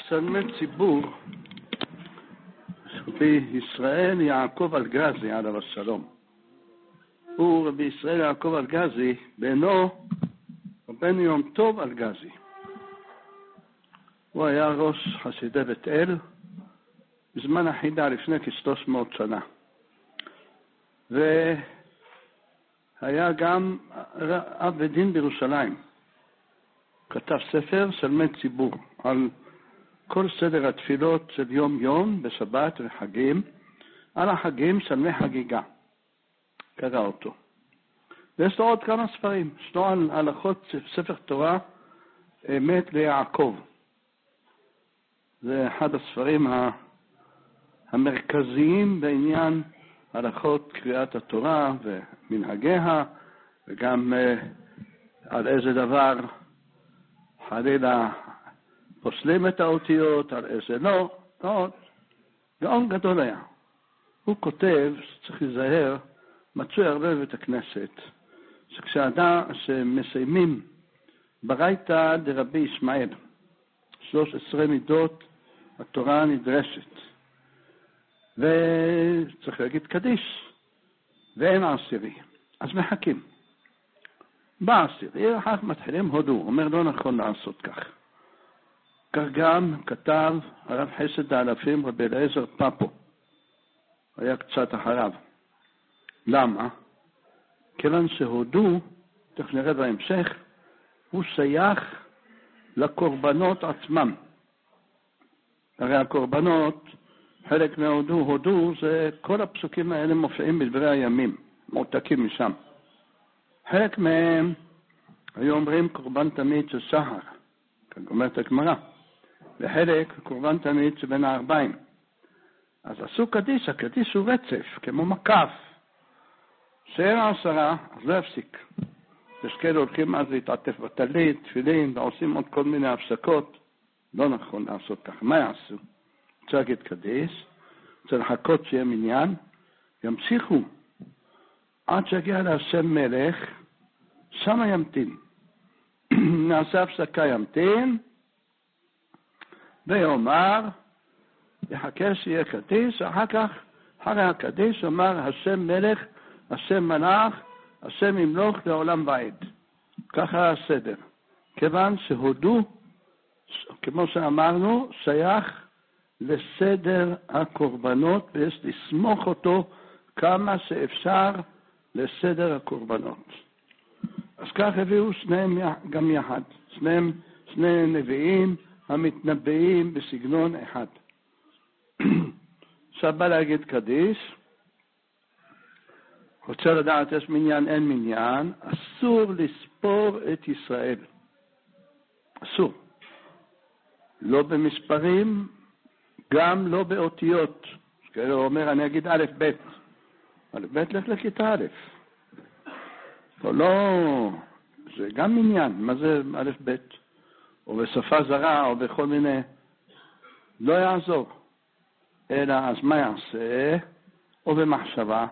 סלמי ציבור בישראל יעקב אלגזי עליו השלום. הוא רבי ישראל יעקב אלגזי, בנו רבנו יום טוב אלגזי. הוא היה ראש חסידי בית אל בזמן החידה לפני כ-300 שנה. והיה גם אב בית דין בירושלים. כתב ספר סלמי ציבור על כל סדר התפילות של יום יום בשבת וחגים. על החגים סלמי חגיגה. קרא אותו. ויש לו עוד כמה ספרים. יש לו על הלכות ספר תורה אמת ליעקב. זה אחד הספרים המרכזיים בעניין הלכות קריאת התורה ומנהגיה, וגם על איזה דבר חלילה פוסלים את האותיות, על איזה לא. גאון גדול היה. הוא כותב שצריך להיזהר, מצוי הרבה בבית הכנסת, שמסיימים ברייתא דרבי ישמעאל 13 מידות התורה נדרשת, וצריך להגיד קדיש, ואין עשירי, אז מחכים. בעשירי אחר מתחילים הודו, אומר לא נכון לעשות כך. כך גם כתב הרב חסד האלפים רבי אליעזר פפו, היה קצת אחריו. למה? כיוון שהודו, תכף נראה בהמשך, הוא שייך לקורבנות עצמם. הרי הקורבנות, חלק מהודו, זה כל הפסוקים האלה מופיעים בדברי הימים, מועתקים משם. חלק מהם היו אומרים קורבן תמיד של שחר, כך אומרת הגמרא, וחלק קורבן תמיד שבין הערביים. אז עשו קדיש, הקדיש הוא רצף, כמו מקף. שאין 10, אז לא יפסיק. יש כאלה הולכים אז להתעטף בטלית, תפילין, ועושים עוד כל מיני הפסקות. לא נכון לעשות כך. מה יעשו? רוצה להגיד קדיש, רוצה לחכות שיהיה מניין, ימשיכו עד שיגיע להשם מלך, שם ימתין. נעשה הפסקה ימתין, ויאמר, יחכה שיהיה קדיש, אחר כך, אחרי הקדיש, אומר השם מלך, השם מלך, השם ימלוך לעולם ועד. ככה הסדר. כיוון שהודו, כמו שאמרנו, שייך לסדר הקורבנות, ויש לסמוך אותו כמה שאפשר לסדר הקורבנות. אז כך הביאו שניהם גם יחד. שני נביאים המתנבאים בסגנון אחד. עכשיו בא להגיד קדיש, רוצה לדעת יש מניין, אין מניין, אסור לספור את ישראל. אסור. לא במספרים, גם לא באותיות. כאילו הוא אומר, אני אגיד א' ב'. א' ב' לך לכיתה א'. לא, זה גם מניין. מה זה א' ב'? או בשפה זרה, או בכל מיני. לא יעזור. אלא אז מה יעשה? או במחשבה.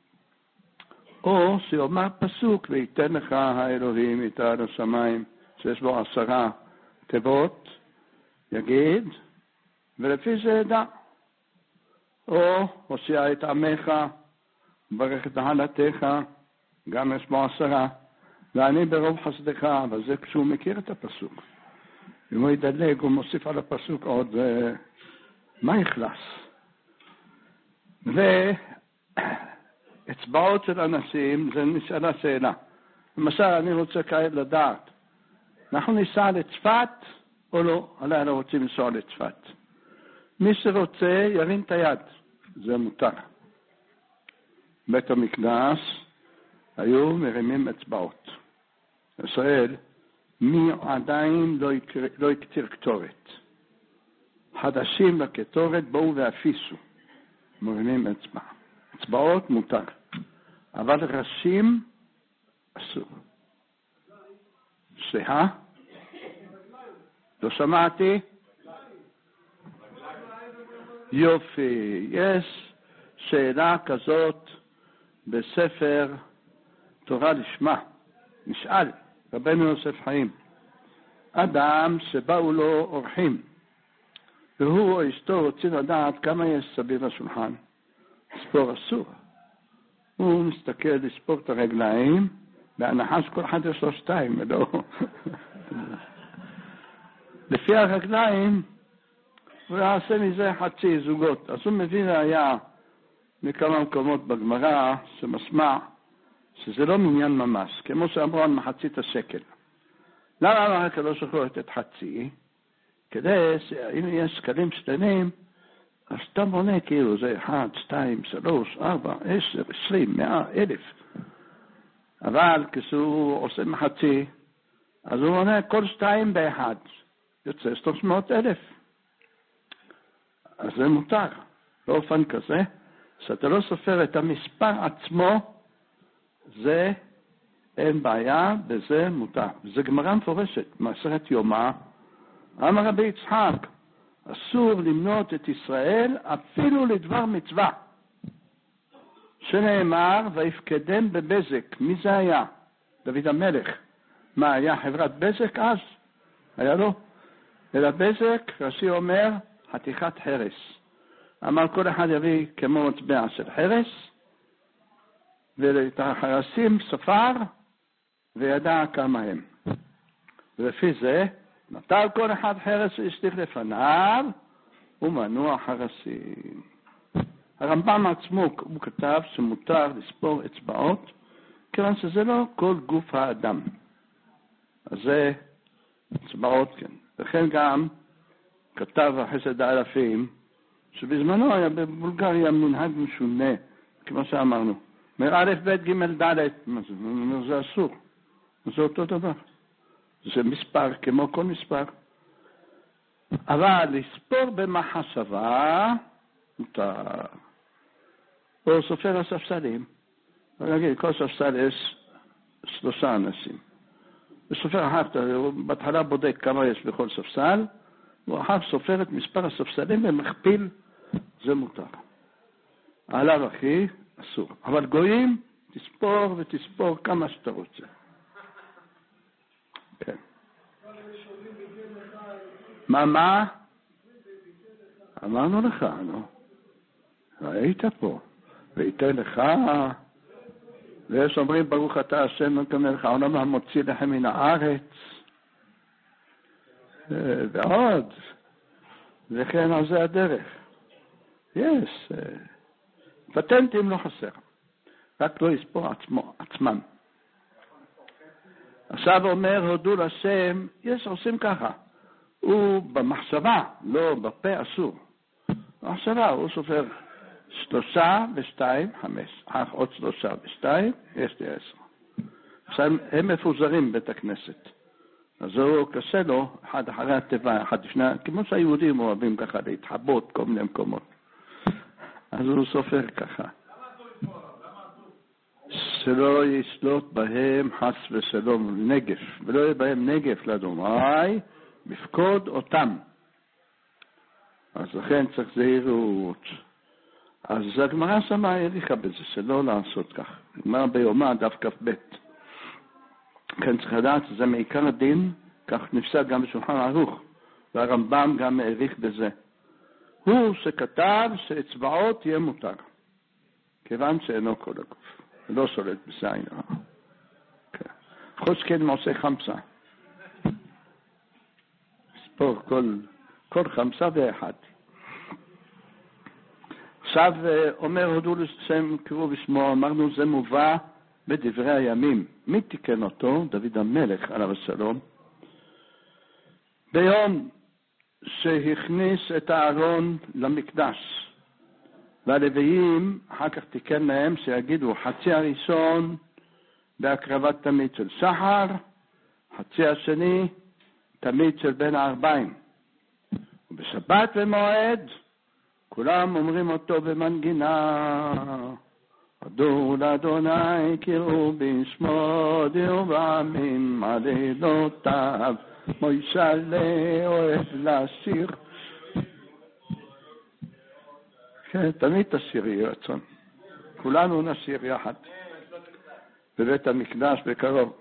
או שיאמר פסוק, ויתן לך האלוהים איתה על השמיים, שיש בו 10 תיבות, יגיד, ולפי זה ידע. או הושיע את עמך, ברך את נהלתך, גם יש בו 10, ואני ברוב חסדך, אבל זה כשהוא מכיר את הפסוק. אם הוא ידלג, הוא מוסיף על הפסוק עוד, מה יכלס? אצבעות של אנשים, זה נשאלה שאלה. למשל, אני רוצה כעת לדעת, אנחנו ניסע לצפת או לא? עליי לא רוצים לנסוע לצפת. מי שרוצה ירים את היד, זה מותר. בית המקדש היו מרימים אצבעות. ישראל, מי עדיין לא יקטיר קטורת? חדשים לקטורת בואו ואפיסו. מרימים אצבע. אצבעות מותר. אבל ראשים אסור. סליחה? לא שמעתי? יופי. יש שאלה כזאת בספר תורה לשמה. נשאל, רבנו יוסף חיים. אדם שבאו לו אורחים והוא או אשתו רוצים לדעת כמה יש סביב השולחן. לספור אסור. הוא מסתכל לספור את הרגליים, בהנחה שכל אחד יש לו 2, ולא... לפי הרגליים, הוא יעשה מזה חצי זוגות. אז הוא מביא ראיה מכמה מקומות בגמרא, שמשמע שזה לא מניין ממש, כמו שאמרו על מחצית השקל. למה אמר הקדוש ברוך הוא לתת חצי? כדי שאם יש שקלים שלמים, אז אתה מונה כאילו זה 1, 2, 3, 4, 10, 20, 100, 1,000. אבל כשהוא עושה מחצי, אז הוא מונה כל 2 באחד. יוצא 300,000. אז זה מותר. באופן כזה, שאתה לא סופר את המספר עצמו, זה אין בעיה, וזה מותר. זה גמרא מפורשת, מעשרת יומא. אמר רבי יצחק, אסור למנות את ישראל אפילו לדבר מצווה. שנאמר, ויפקדם בבזק. מי זה היה? דוד המלך. מה, היה חברת בזק אז? היה לו? אלא בזק, רש"י אומר, חתיכת חרס. אמר כל אחד יביא כמו מטבע של חרס, ואת החרסים ספר, וידע כמה הם. ולפי זה, נטל כל אחד חרס והשליך לפניו, ומנוע חרסים. הרמב"ם עצמו, הוא כתב שמותר לספור אצבעות, כיוון שזה לא כל גוף האדם. אז זה אצבעות, כן. וכן גם כתב החסד האלפים, שבזמנו היה בבולגריה מנהג משונה, כמו שאמרנו. אומר א', ב', ג', ד', זה אסור. זה אותו דבר. זה מספר כמו כל מספר. אבל לספור במחשבה, מותר. או סופר הספסלים. נגיד, כל ספסל יש 3 אנשים. וסופר אחר, בהתחלה בודק כמה יש בכל ספסל, ואחר סופר את מספר הספסלים ומכפיל, זה מותר. עליו אחי, אסור. אבל גויים, תספור ותספור כמה שאתה רוצה. כן. מה? אמרנו לך, נו. היית פה. ויתן לך, ויש אומרים ברוך אתה השם מלך העולם המוציא לכם מן הארץ, ועוד, וכן על זה הדרך. יש, פטנטים לא חסר, רק לא יספור עצמם. עכשיו אומר הודו לשם, יש עושים ככה, הוא במחשבה, לא בפה אסור. במחשבה הוא סופר 3 ו2, 5, עוד 3 ו2, יש לי 10. עכשיו הם מפוזרים בית הכנסת. אז הוא קשה לו, אחד אחרי הטבע, אחד לפני, כמו שהיהודים אוהבים ככה להתחבות כל מיני מקומות. אז הוא סופר ככה. שלא ישלוט בהם חס ושלום נגף, ולא יהיה בהם נגף לאדוני, בפקוד אותם. אז לכן צריך זהירות. אז הגמרא שמה העריכה בזה, שלא לעשות כך. הגמרא ביומא דף כ"ב. כן צריך לדעת שזה מעיקר הדין, כך נפסק גם בשולחן ערוך, והרמב"ם גם העריך בזה. הוא שכתב שאצבעות יהיה מותר, כיוון שאינו כל הגוף, לא שולט בסיין. חוץ כן מעושה חמסה. ספור כל חמסה ואחד. עכשיו אומר הודו לשם קראו בשמו, אמרנו זה מובא בדברי הימים. מי תיקן אותו? דוד המלך עליו השלום. ביום שהכניס את הארון למקדש, והלוויים אחר כך תיקן להם שיגידו חצי הראשון בהקרבת תמיד של שחר, חצי השני תמיד של בין הערביים. ובשבת ומועד כולם אומרים אותו במנגינה, הודו לאדוני קראו בשמו דעו בעמים עלילותיו, מוישלה אוהב לשיר. כן, תמיד תשיר יהי רצון. כולנו נשיר יחד בבית המקדש בקרוב.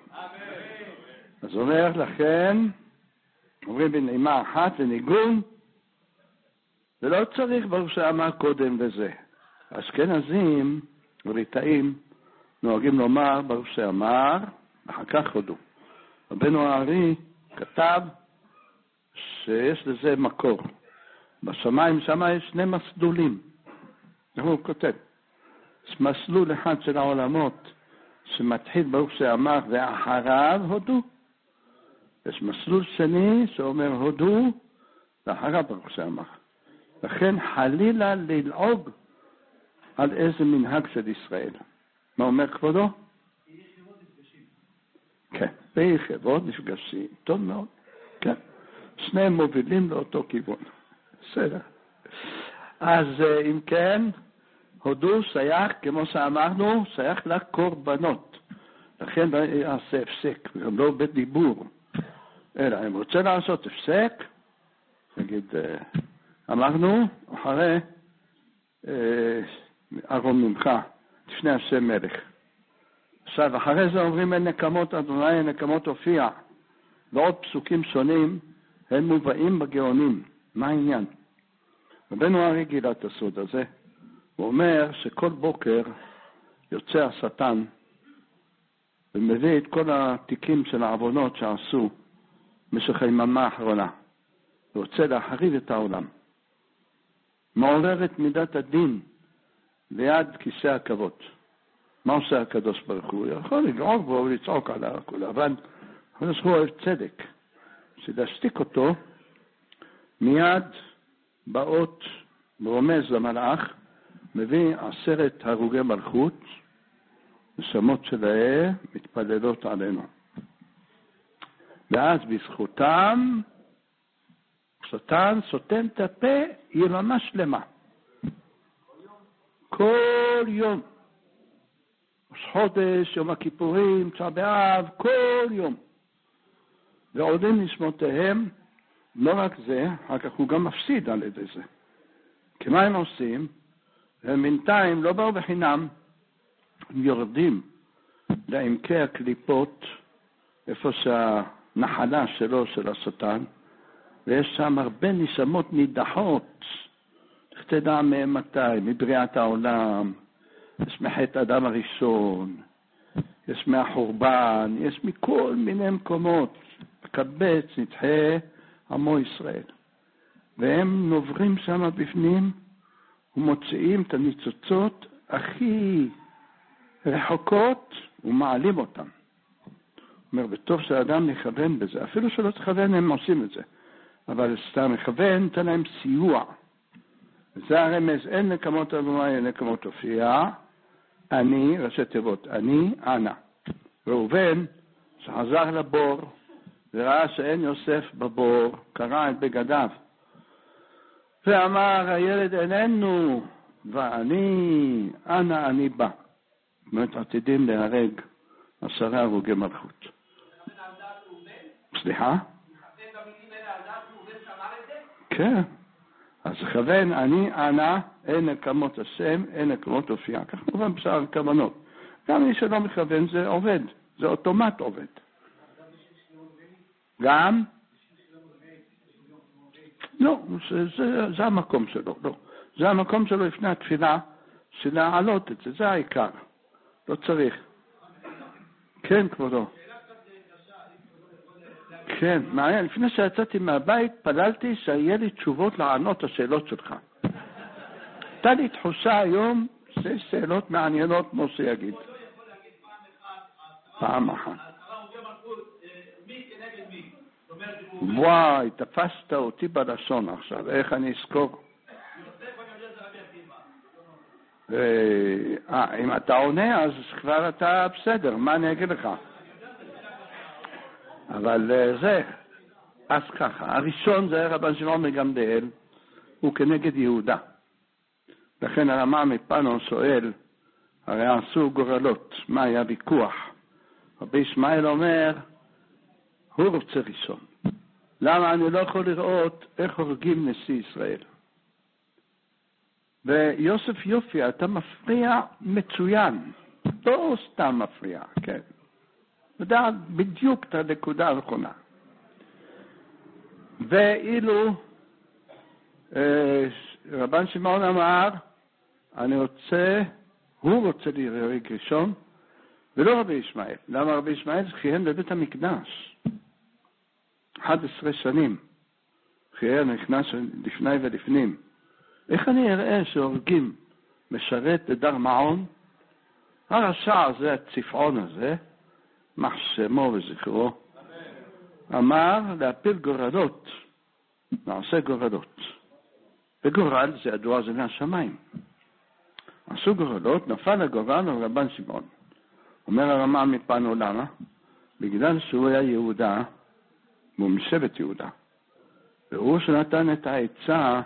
אז אומר לכן, אומרים בנעימה אחת לניגון, ולא צריך ברוך שאמר קודם וזה. אשכנזים וליטאים נוהגים לומר ברוך שאמר, אחר כך הודו. רבנו הארי כתב שיש לזה מקור. בשמיים שם יש שני מסלולים. הוא כותב, יש מסלול אחד של העולמות שמתחיל ברוך שאמר ואחריו הודו. יש מסלול שני שאומר הודו ואחריו ברוך שאמר. לכן חלילה ללעוג על איזה מנהג של ישראל. מה אומר כבודו? כן, ביחבות נפגשים. טוב מאוד. כן. שניהם מובילים לאותו כיוון. בסדר. אז אם כן, הודו שייך, כמו שאמרנו, שייך לקורבנות. לכן לא יעשה הפסק, גם לא בדיבור. אלא אם רוצה לעשות הפסק, נגיד, אמרנו, אחרי ארון מנחה, לפני השם מלך. עכשיו, אחרי זה אומרים אין נקמות אדוני, אין נקמות הופיע. ועוד פסוקים שונים, הם מובאים בגאונים. מה העניין? רבנו הארי גילה את הסוד הזה. הוא אומר שכל בוקר יוצא השטן ומביא את כל התיקים של העוונות שעשו במשך היממה האחרונה. הוא רוצה להחריב את העולם. מעורר את מידת הדין ליד כיסא הכבוד. מה עושה הקדוש ברוך הוא? הוא יכול לגרוק בו ולצעוק על הכול, אבל הקדוש ברוך הוא אוהב צדק. שלהשתיק אותו, מיד באות ורומז למלאך, מביא 10 הרוגי מלכות, נשמות שלהם מתפללות עלינו. ואז בזכותם, שטן סותם את הפה יממה שלמה. כל יום. ראש חודש, יום הכיפורים, תשעה באב, כל יום. ועולים נשמותיהם, לא רק זה, אחר כך הוא גם מפסיד על ידי זה. כי מה הם עושים? הם בינתיים לא באו בחינם, הם יורדים לעמקי הקליפות, איפה שהנחלה שלו, של השטן, ויש שם הרבה נשמות נידחות, איך תדע מהם מתי, מבריאת העולם, יש מחטא אדם הראשון, יש מהחורבן, יש מכל מיני מקומות, קבץ נדחה עמו ישראל. והם נוברים שם בפנים ומוציאים את הניצוצות הכי רחוקות ומעלים אותם. אומר, בטוב שהאדם נכוון בזה, אפילו שלא תכוון הם עושים את זה, אבל סתם מכוון, תן להם סיוע. וזה הרמז, אין נקמות אדוני, אין נקמות הופיע, אני, ראשי תיבות, אני, אנא. ראובן, שחזר לבור, וראה שאין יוסף בבור, קרע את בגדיו, ואמר, הילד איננו, ואני, אנא אני בא. זאת אומרת, עתידים להרג 10 הרוגי מלכות. סליחה? כן. אז כוון, אני, אנא, אין נקמות השם, אין נקמות הופיע. כך מובן בשאר הכוונות. גם מי שלא מכוון זה עובד, זה אוטומט עובד. גם? לא, זה המקום שלו, לא. זה המקום שלו לפני התפילה, שלהעלות את זה, זה העיקר. לא צריך. כן, כבודו. כן, מעניין, לפני שיצאתי מהבית, פללתי שיהיה לי תשובות לענות השאלות שלך. הייתה לי תחושה היום, שיש שאלות מעניינות, כמו שיגיד. פעם אחת. וואי, תפסת אותי בלשון עכשיו, איך אני אזכור? אם אתה עונה, אז כבר אתה בסדר, מה אני אגיד לך? אבל זה, אז ככה, הראשון זה רבן שמעון מגמליאל, הוא כנגד יהודה. לכן הרמ"א מפנו שואל, הרי עשו גורלות, מה היה ויכוח? רבי ישמעאל אומר, הוא רוצה ראשון. למה אני לא יכול לראות איך הורגים נשיא ישראל? ויוסף יופי, אתה מפריע מצוין, לא סתם מפריע, כן. יודע בדיוק את הנקודה הנכונה. ואילו רבן שמעון אמר, הוא רוצה להירג ראשון, ולא רבי ישמעאל. למה רבי ישמעאל כיהן בבית המקדש? 11 שנים. כיהן נכנס לפני ולפנים. איך אני אראה שהורגים משרת לדר מעון? הרשע הזה, הצפעון הזה, מחשמו וזכרו, אמר להפיל גורלות. נעשה גורלות. וגורל זה ידוע, זה מהשמיים. עשו גורלות, נפל הגורל על רבן שמעון. אומר הרמ"א מפנו למה? בגלל שהוא היה יהודה, והוא משבט יהודה. והוא שנתן את העצה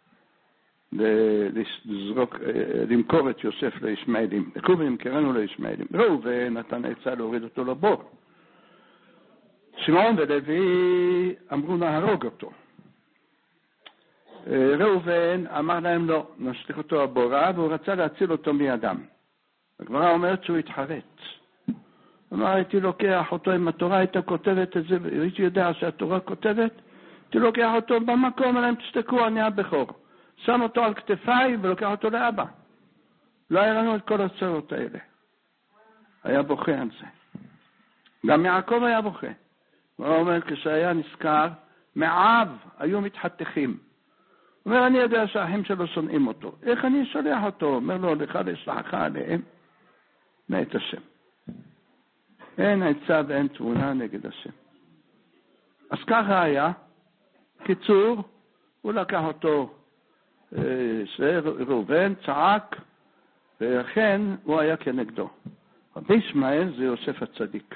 למכור את יוסף לישמעאלים. לקחו ונמכרנו לישמעאלים. ראובן נתן עצה להוריד אותו לבור. שמעון ולוי אמרו נהרוג אותו. ראובן אמר להם לא, נשליך אותו לבורה, והוא רצה להציל אותו מידם. הגמרא אומרת שהוא התחרט. אמר, הייתי לוקח אותו, אם התורה הייתה כותבת את זה, הייתי יודע שהתורה כותבת, הייתי לוקח אותו במקום, אלא אם תשתקו, אני הבכור. שם אותו על כתפיי ולוקח אותו לאבא. לא היה לנו את כל הצרות האלה. היה בוכה על זה. גם יעקב היה בוכה. הוא אומר, כשהיה נזכר, מעב היו מתחתכים. הוא אומר, אני יודע שהאחים שלו שונאים אותו. איך אני אשלח אותו? אומר לו, לך לשלחך עליהם. נעת השם. אין עצה ואין תבונה נגד השם. אז ככה היה. קיצור, הוא לקח אותו, ראובן צעק, ולכן הוא היה כנגדו. רבי ישמעאל זה יוסף הצדיק.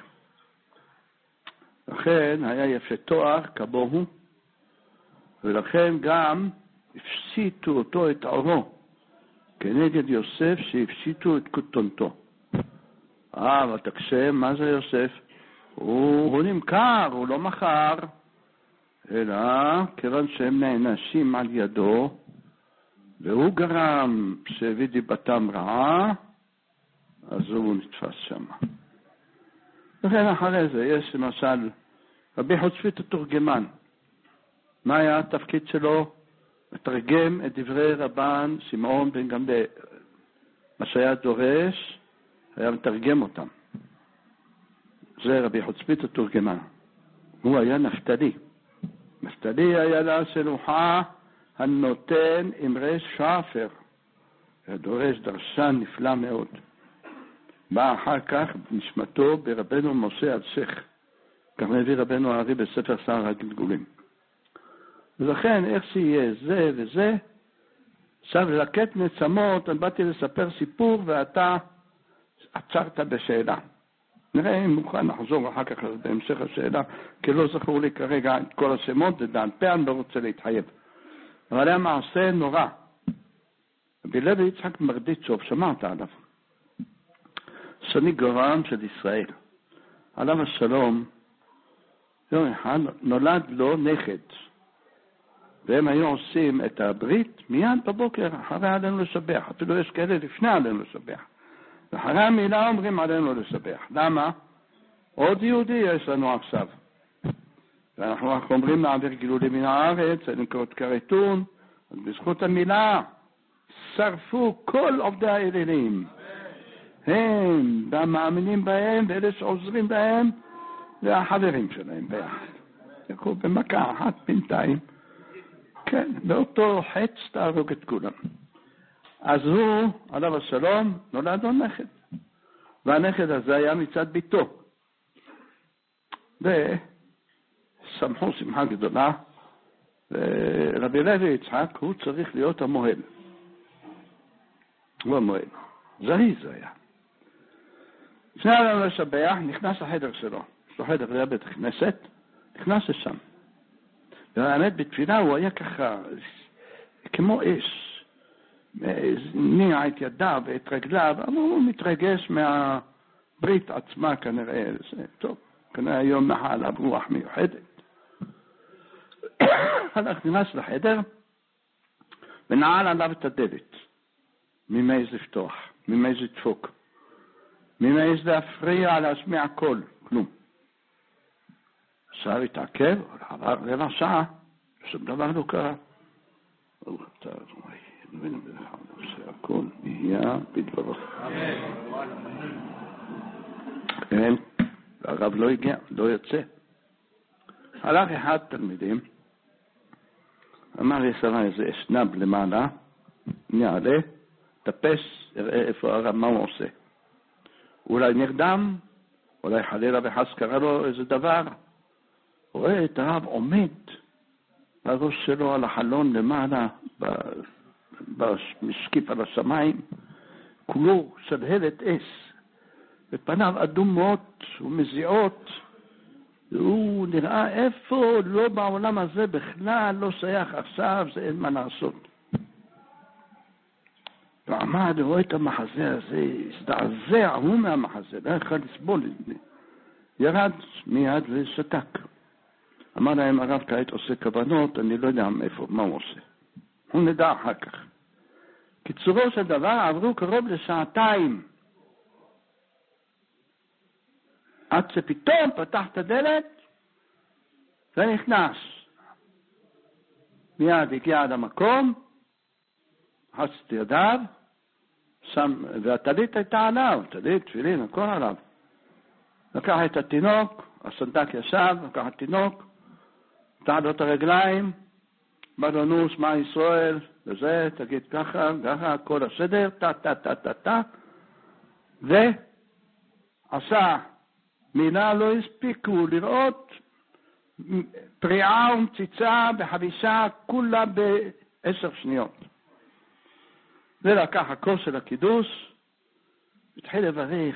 לכן היה יפה תואר כמוהו, ולכן גם הפשיטו אותו את עורו, כנגד יוסף שהפשיטו את כותונתו. אבל תקשם, מה זה יוסף? הוא נמכר, הוא לא מכר, אלא כיוון שהם נענשים על ידו, והוא גרם שהביא דיבתם רעה, אז הוא נתפס שם. לכן אחרי זה יש למשל רבי חוצפית התורגמן. מה היה התפקיד שלו? לתרגם את דברי רבן שמעון בן גמליאל. מה שהיה דורש, היה מתרגם אותם. זה רבי חוצפית התורגמן. הוא היה נפתלי. נפתלי היה לה שלוחה הנותן אמרי שפר. דורש דרשן נפלא מאוד. בא אחר כך נשמתו ברבנו משה אלשיך. כך מביא רבנו הארי בספר שר הגלגולים. ולכן איך שיהיה זה וזה, עכשיו לקט נצמות, אני באתי לספר סיפור ואתה עצרת בשאלה. נראה אם מוכן לחזור אחר כך בהמשך השאלה, כי לא זכור לי כרגע את כל השמות, זה דן פה, אני לא רוצה להתחייב. אבל היה מעשה נורא. רבי לוי יצחק מרדיצ'וב, שמעת עליו. סניגורם של ישראל. עליו השלום, יום אחד נולד לו נכד. והם היו עושים את הברית מיד בבוקר, אחרי עלינו לשבח. אפילו יש כאלה לפני עלינו לשבח. ואחרי המילה אומרים עלינו לשבח. למה? עוד יהודי יש לנו עכשיו. ואנחנו רק אומרים להעביר גילולים מן הארץ, לקרוא את קרטון, אז בזכות המילה שרפו כל עובדי האלילים. הם, והמאמינים בהם, ואלה שעוזרים בהם, והחברים שלהם ביחד. תקחו במכה אחת בינתיים. כן, באותו חץ תהרוג את כולם. אז הוא, עליו השלום, נולד לו נכד. והנכד הזה היה מצד ביתו. ושמחו שמחה גדולה, ורבי לוי יצחק, הוא צריך להיות המוהל. הוא המוהל. זהי זה היה. לפני עלינו לשבח, נכנס לחדר שלו. יש לו חדר, זה היה בית הכנסת, נכנס לשם. והאמת בתפילה הוא היה ככה, כמו אש. ניע את ידיו ואת רגליו, אבל הוא מתרגש מהברית עצמה כנראה. טוב, כנראה היום נחה עליו רוח מיוחדת. הלך נכנס לחדר ונעל עליו את הדלת. ממי זה לפתוח, ממי זה דפוק, ממי זה להפריע להשמיע קול, כלום. עכשיו התעכב, עבר רבע שעה, שום דבר לא קרה. ונשמע בדברו. כן, הרב לא הגיע, לא יוצא. הלך אחד תלמידים, אמר ישרה איזה אשנב למעלה, נעלה, טפס, יראה איפה הרב, מה הוא עושה. אולי נרדם, אולי חלילה וחס קרה לו איזה דבר. רואה את הרב עומד, הראש שלו על החלון למעלה, משקיף על השמיים, כולו שלהלת אש, ופניו אדומות ומזיעות, והוא נראה איפה, לא בעולם הזה בכלל, לא שייך עכשיו, זה אין מה לעשות. ועמד, רואה את המחזה הזה, הזדעזע, הוא מהמחזה, לא יכול לסבול את זה. ירד מיד ושתק. אמר להם, הרב כעת עושה כוונות, אני לא יודע מאיפה, מה הוא עושה. הוא נדע אחר כך. קיצורו של דבר, עברו קרוב לשעתיים. עד שפתאום פתח את הדלת, ונכנס. מיד הגיע עד המקום, חץ את ידיו, והטלית הייתה עליו, טלית, תפילין, הכל עליו. לקח את התינוק, הסנדק ישב, לקח את התינוק, פתח לו את הרגליים, בא לו נו, שמע ישראל, וזה, תגיד ככה, ככה, כל הסדר, טה, ועשה, מילה לא הספיקו לראות, פריעה ומציצה בחבישה, כולה ב10 שניות. ולקח הכוס של הקידוש, התחיל לברך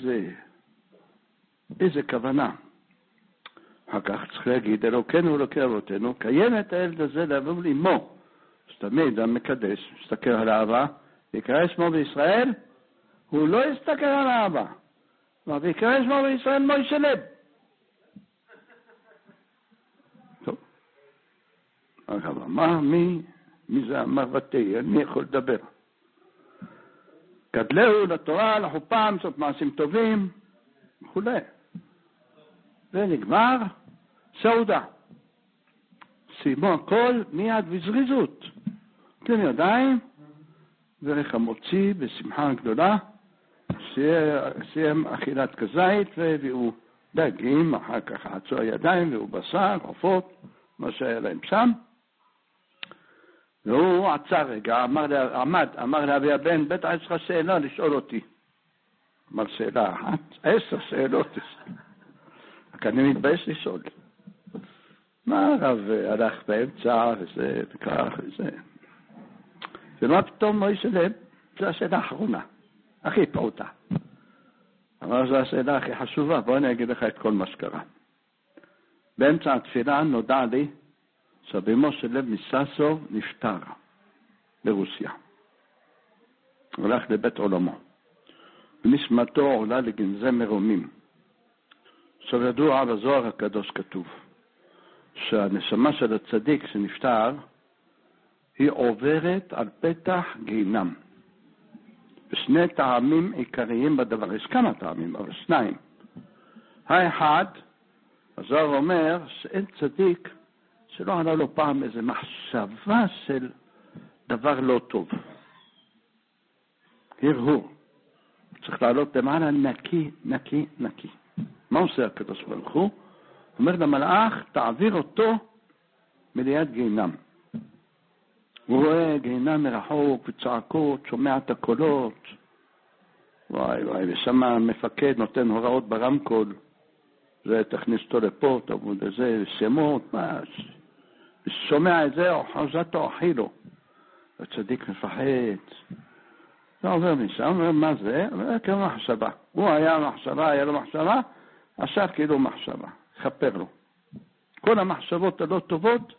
באיזה כוונה. אחר כך צריך להגיד, אלוקינו אלוקי אבותינו, קיים את הילד הזה לעבור לאמו. אז תמיד המקדש, מסתכל על האבא, ויקרא שמו בישראל, הוא לא יסתכל על האבא. ויקרא שמו בישראל מוישה לב. טוב. הרב אמר, מי זה אמר ותהי, אני יכול לדבר. גדלהו לתורה, לחופה, לעשות מעשים טובים, וכו'. ונגמר, סעודה. סיימו הכל מיד בזריזות. תן ידיים, ורך המוציא בשמחה גדולה, סיים אכילת כזית, והביאו דגים, אחר כך עצו הידיים, והוא בשר, עופות, מה שהיה להם שם. והוא עצר רגע, אמר לאבי הבן, בטח יש לך שאלה לשאול אותי. אמר שאלה אחת, 10 שאלות. רק אני מתבייש לשאול. מה הרב הלך באמצע וזה וכך וזה. ומה פתאום מוישה לב? זו השאלה האחרונה, הכי פעוטה. אמר זו השאלה הכי חשובה, בוא אני אגיד לך את כל מה שקרה. באמצע התפילה נודע לי שרבי משה לב מססוב נפטר ברוסיה. הלך לבית עולמו. ונשמתו עולה לגנזי מרומים. עכשיו ידוע בזוהר הקדוש כתוב שהנשמה של הצדיק שנפטר היא עוברת על פתח גיהנם. ושני טעמים עיקריים בדבר, יש כמה טעמים, אבל 2. האחד, הזוהר אומר שאין צדיק שלא עלה לו פעם איזו מחשבה של דבר לא טוב. הרהור. צריך לעלות למעלה נקי. מה עושה הקדוש ברוך הוא? אומר למלאך, תעביר אותו מליד גיהנם. הוא רואה גיהנם מרחוק וצעקות, שומע את הקולות. וואי, ושם מפקד נותן הוראות ברמקול. זה תכניס אותו לפה, תעבוד לזה, שמות, מה? ושומע את זה, חזתו, אכילו. הצדיק מפחד. לא עובר משם, אומר, מה זה? אומר, כמו מחשבה. הוא היה לו מחשבה, עכשיו כאילו מחשבה. חפר לו. כל המחשבות הלא טובות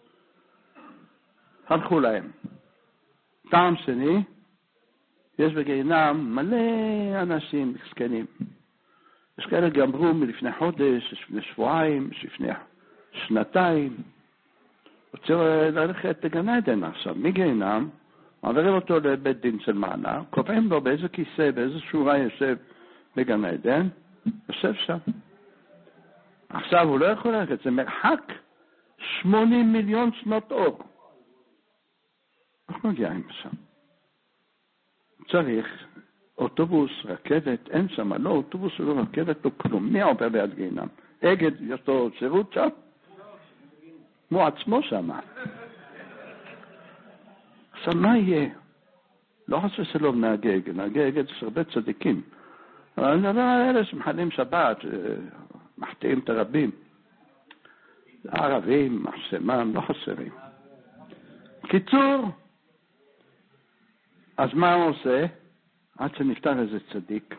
הלכו להם. טעם שני, יש בגיהנם מלא אנשים מסכנים. יש כאלה גמרו מלפני חודש, לפני שבועיים, לפני שנתיים. רוצה ללכת לגן עדן עכשיו, מגיהנם, מעבירים אותו לבית דין של מעלה, קובעים לו באיזה כיסא, באיזה שורה יושב בגן עדן, יושב שם. עכשיו הוא לא יכול ללכת, זה מרחק 80 מיליון שנות אור. איך מגיעים שם? צריך אוטובוס, רכבת, אין שם, לא אוטובוס ולא רכבת, לא כלום. מי עובר ליד גיהינום? אגד, יש לו שירות שם? כמו עצמו שם. עכשיו, מה יהיה? לא חושב שלא נהגי אגד. נהגי אגד יש הרבה צדיקים. אבל אני מדבר על אלה שמחלים שבת, מחטיאים את הרבים. הערבים, מחסמם, לא חסרים. קיצור, אז מה הוא עושה? עד שנפטר איזה צדיק.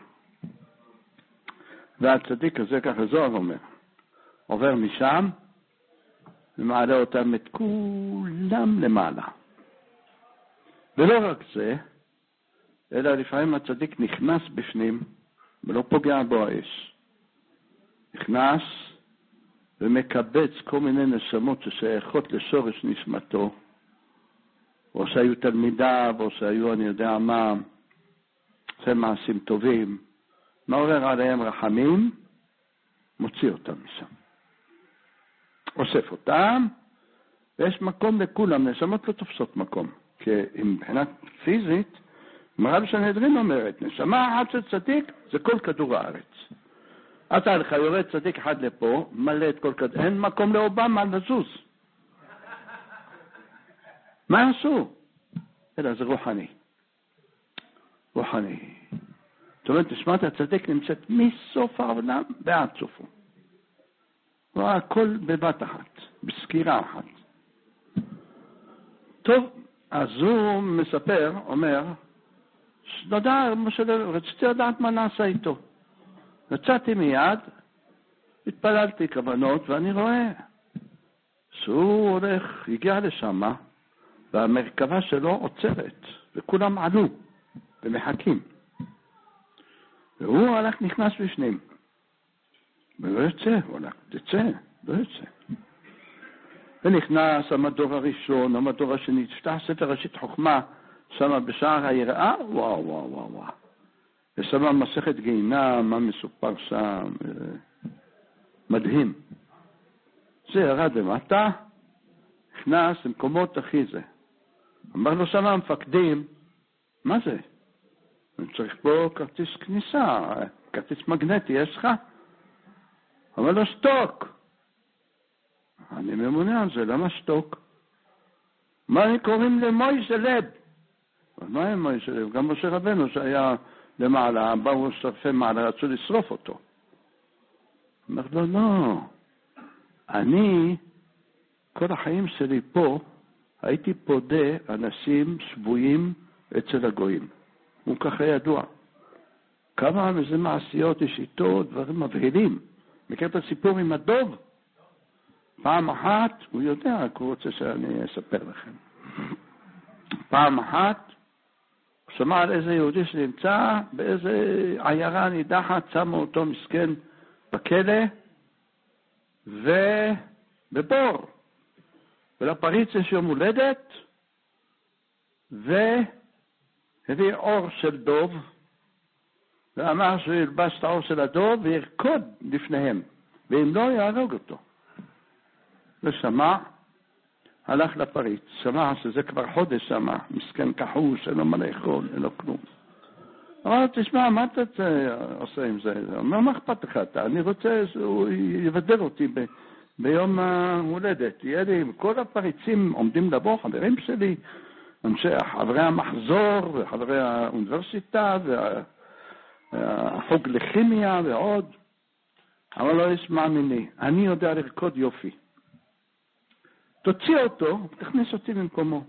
והצדיק הזה, ככה זוהר אומר, עובר משם, ומעלה אותם את כולם למעלה. ולא רק זה, אלא לפעמים הצדיק נכנס בפנים, ולא פוגע בו האש. נכנס ומקבץ כל מיני נשמות ששייכות לשורש נשמתו, או שהיו תלמידיו, או שהיו אני יודע מה, זה מעשים טובים, מעורר עליהם רחמים, מוציא אותם משם. אוסף אותם, ויש מקום לכולם, נשמות לא תופסות מקום. כי מבחינת פיזית, מרב שנהדרין אומרת, נשמה אחת של צדיק זה כל כדור הארץ. אתה לך יורד צדיק אחד לפה, מלא את כל כדור, אין מקום לאובמה לזוז. מה עשו? אלא זה רוחני. רוחני. זאת אומרת, נשמת הצדיק נמצאת מסוף העולם ועד סופו. הכל בבת אחת, בסקירה אחת. טוב, אז הוא מספר, אומר, רציתי לדעת מה נעשה איתו. יצאתי מיד, התפללתי כוונות, ואני רואה שהוא הולך, הגיע לשם, והמרכבה שלו עוצרת, וכולם עלו ומחכים. והוא הלך נכנס בפנים. ולא יוצא, הוא הלך, תצא, לא יוצא. ונכנס המדור הראשון, המדור השני, תפתח ספר ראשית חוכמה, שם בשער היראה, וואו, וואו, וואו, וואו. ושם מסכת גיהינום, מה מסופר שם, מדהים. זה ירד למטה, נכנס למקומות הכי זה. אמר לו שם המפקדים, מה זה? אני צריך פה כרטיס כניסה, כרטיס מגנטי, יש לך? אמר לו שתוק. אני ממונה על זה, למה שתוק? מה הם קוראים למוישה לב? מה הם מוישה לב? גם משה רבנו שהיה למעלה, באו שרפי מעלה, רצו לשרוף אותו. אמר לו, לא. אני, כל החיים שלי פה, הייתי פודה אנשים שבויים אצל הגויים. הוא ככה ידוע. כמה מזה מעשיות יש איתו, דברים מבהילים. מכיר את הסיפור עם הדוב? פעם אחת, הוא יודע, רק הוא רוצה שאני אספר לכם. פעם אחת, הוא שמע על איזה יהודי שנמצא באיזה עיירה נידחת, שמו אותו מסכן בכלא, ובבור. ולפריץ יש יום הולדת, והביא אור של דוב, ואמר שהוא ילבש את האור של הדוב וירקוד לפניהם, ואם לא יהרוג אותו. ושמע, הלך לפריץ, שמע שזה כבר חודש שמע, מסכן כחוש, אין לו מה לאכול, אין לו כלום. אמר, תשמע, מה אתה עושה עם זה? אומר, מה אכפת לך אתה? אני רוצה שהוא יבדר אותי ביום ההולדת. יהיה לי, כל הפריצים עומדים לבוא, חברים שלי, חברי המחזור, וחברי האוניברסיטה, והחוג לכימיה ועוד. אבל לא ישמע ממני, אני יודע לרקוד יופי. תוציא אותו, תכניס אותי במקומו.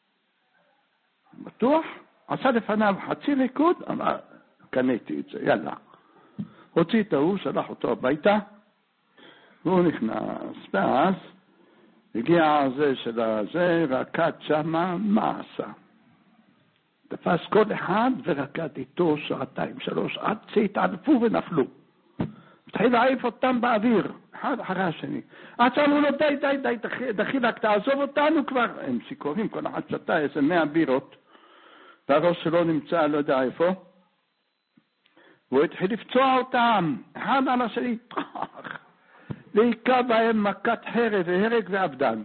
בטוח? עשה לפניו חצי ריקוד, אמר, קניתי את זה, יאללה. הוציא את ההוא, שלח אותו הביתה, והוא נכנס, ואז הגיע זה של הזה, רקד שמה, מה עשה? תפס כל אחד ורקד איתו 2-3 עד שהתעלפו ונפלו. התחיל להעיף אותם באוויר, אחד אחרי השני. עד שאמרו לו, די, דחילק, תעזוב אותנו כבר. הם שיכורים, כל אחד שתה איזה 100 בירות, והראש שלו נמצא, לא יודע איפה, והוא התחיל לפצוע אותם, אחד על השני, והיכה בהם מכת חרב והרג ואבדן.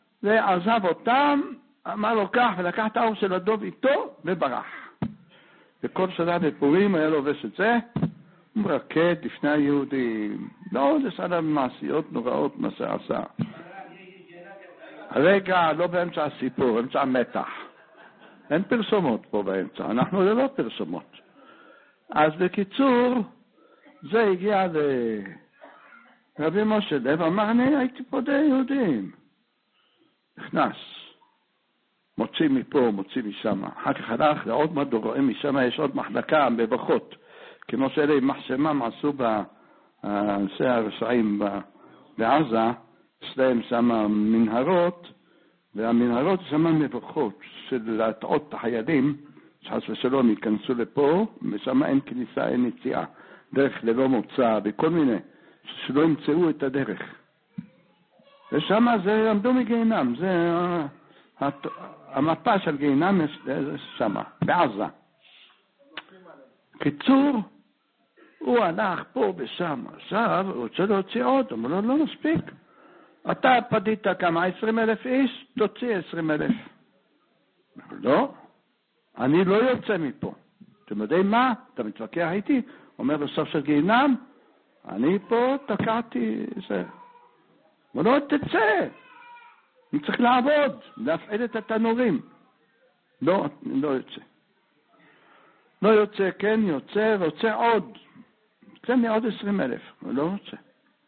ועזב אותם, אמר לו כך, ולקח את האור של הדוב איתו, וברח. וכל שנה בפורים היה לובש את זה, הוא מרקד לפני היהודים. לא, זה סדר מעשיות נוראות מה שעשה. הרגע, לא באמצע הסיפור, באמצע המתח. אין פרסומות פה באמצע, אנחנו ללא פרסומות. אז בקיצור, זה הגיע לרבי משה לב, אמר, אני הייתי פודה יהודים. נכנס, מוציא מפה, מוציא משם. אחר כך הלך לעוד מדור, רואה משם יש עוד מחלקה בבחות, כמו שאלה עם מחשמם עשו באנשי הרשעים בעזה, אצלהם שם מנהרות, והמנהרות שם מבוכות של להטעות את החיילים, שחס ושלום ייכנסו לפה, ושם אין כניסה, אין יציאה, דרך ללא מוצא, וכל מיני, שלא ימצאו את הדרך. ושם זה עמדו מגיהנם, זה המפה של גיהנם שם, בעזה. קיצור, הוא הלך פה ושם, עכשיו הוא רוצה להוציא עוד, אמר לו, לא מספיק. אתה פדית כמה 20,000 איש, תוציא 20,000. לא, אני לא יוצא מפה. אתם יודעים מה? אתה מתווכח איתי? אומר בסוף של גיהנם, אני פה תקעתי זה. אבל לא תצא. אני צריך לעבוד, להפעיל את התנורים. לא יוצא. לא יוצא, כן יוצא, רוצה עוד. תן לי עוד 20,000. אבל לא רוצה.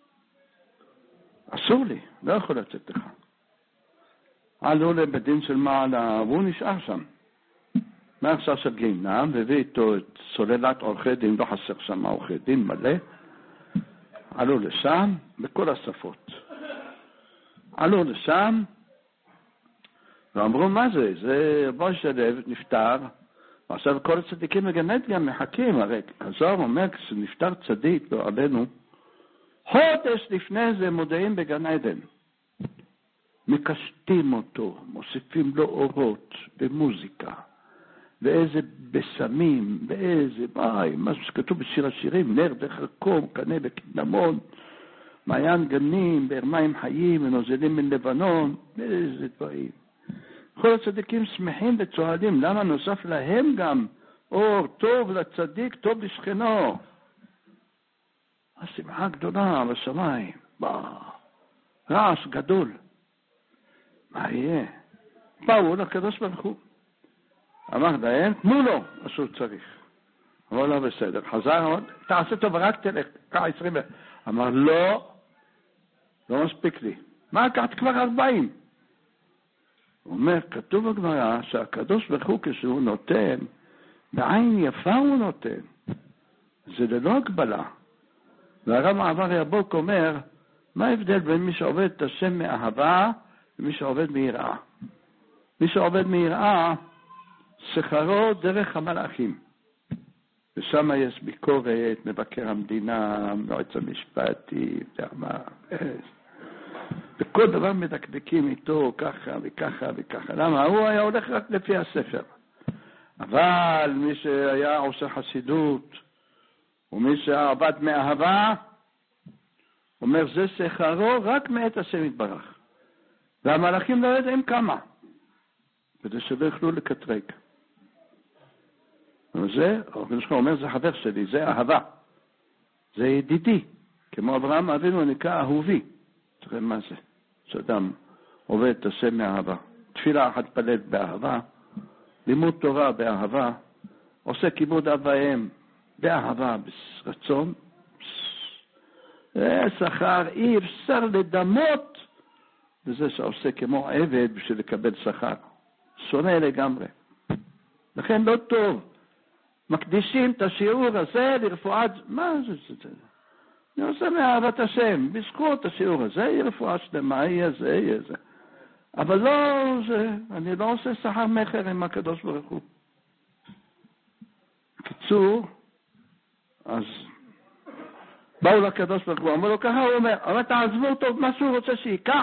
אסור לי, לא יכול לצאת לך. עלו לבדין של מעלה, והוא נשאר שם. מעכשיו של גיהנם, והביא איתו את סוללת עורכי דין, לא חסר שם עורכי דין מלא. עלו לשם, בכל השפות. עלו לשם, ואמרו, מה זה? זה משה לב נפטר, ועכשיו כל הצדיקים בגן גם מחכים, הרי הזוהר אומר, כשנפטר צדיק, לא עלינו, חודש לפני זה מודעים בגן עדן. מקשטים אותו, מוסיפים לו אורות במוזיקה, ואיזה בסמים, ואיזה מים, מה שכתוב בשיר השירים, נר וחרקום, קנה וקדמון, מעיין גנים, באר מים חיים ונוזלים מן לבנון, איזה דברים. כל הצדיקים שמחים וצועדים, למה נוסף להם גם אור טוב לצדיק, טוב לשכנו. השמחה גדולה בשמיים, רעש גדול. מה יהיה? באו לקדוש ברוך הוא. אמר להם, תנו לו מה שהוא צריך. אמר לו בסדר, חזר, אמר, תעשה טוב, רק תלך, קח 20. אמר, לא מספיק לי. מה, קחת כבר 40. הוא אומר, כתוב בגמרא שהקדוש ברוך הוא כשהוא נותן, בעין יפה הוא נותן. זה ללא הגבלה. והרב מעבר יבוק אומר, מה ההבדל בין מי שעובד את השם מאהבה ומי שעובד מיראה? מי שעובד מיראה, שכרו דרך המלאכים. ושם יש ביקורת, מבקר המדינה, מועצת המשפטי, וכל דבר מדקדקים איתו ככה וככה וככה. למה? הוא היה הולך רק לפי הספר. אבל מי שהיה עושה חסידות, ומי שעבד מאהבה, אומר, זה שכרו רק מאת השם יתברך. והמלאכים לא יודעים כמה. כדי שלא יוכלו לקטרג. וזה, הוא אומר, זה חבר שלי, זה אהבה. זה ידידי. כמו אברהם אבינו נקרא אהובי. תראה מה זה. שאדם עובד את השם מאהבה. תפילה אחת פלט באהבה. לימוד תורה באהבה. עושה כיבוד אב ואם באהבה, ברצון. שכר אי אפשר לדמות וזה שעושה כמו עבד בשביל לקבל שכר. שונה לגמרי. לכן לא טוב. מקדישים את השיעור הזה לרפואת... מה זה? אני עושה מאהבת השם. בזכות השיעור הזה יהיה רפואה שלמה, יהיה זה. אבל לא זה. אני לא עושה שכר מחר עם הקדוש ברוך הוא. בקיצור, אז באו לקדוש ברוך הוא, אמרו לו ככה, הוא אומר, אבל תעזבו אותו, מה שהוא רוצה שיקח,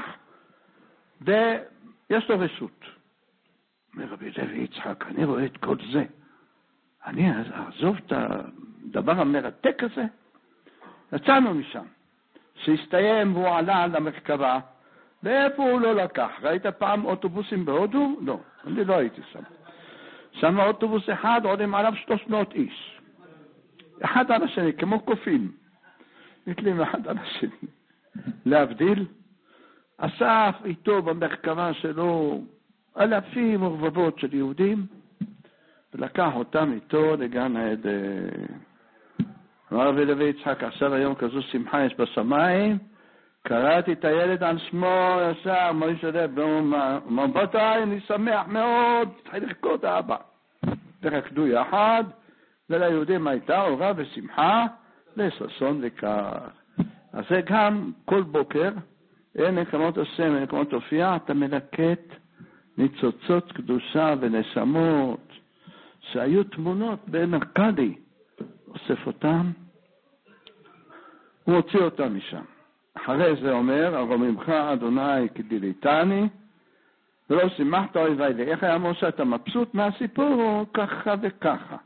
ויש לו רשות. אומר רבי לוי יצחק, אני רואה את כל זה, אני אעזוב את הדבר המרתק הזה. יצאנו משם, שהסתיים והוא עלה למרכבה, ואיפה הוא לא לקח? ראית פעם אוטובוסים בהודו? לא, אני לא הייתי שם. שם אוטובוס אחד, עולים עליו 300 איש. אחד על השני, כמו קופים. נתלים אחד על השני. להבדיל, אסף איתו במרכבה שלו אלפים ורבבות של יהודים, ולקח אותם איתו לגן העדן. אמר רבי לוי יצחק, עכשיו היום כזו שמחה יש בשמיים, קראתי את הילד על שמו ישר, מוישה לב, ואומר, בתיי, אני שמח מאוד, תתחיל לחכות האבא. ורקדו יחד, וליהודים הייתה אורה ושמחה, לששון וקר. אז זה גם כל בוקר, נקמות השם, נקמות הופיע, אתה מלקט ניצוצות קדושה ונשמות, שהיו תמונות בין ארכדי, אוסף אותם, הוא הוציא אותם משם. אחרי זה אומר, ארוממך אדוני כדיליתני, ולא שימחת אויבי לי. איך היה משה, אתה מבסוט מהסיפור, ככה וככה.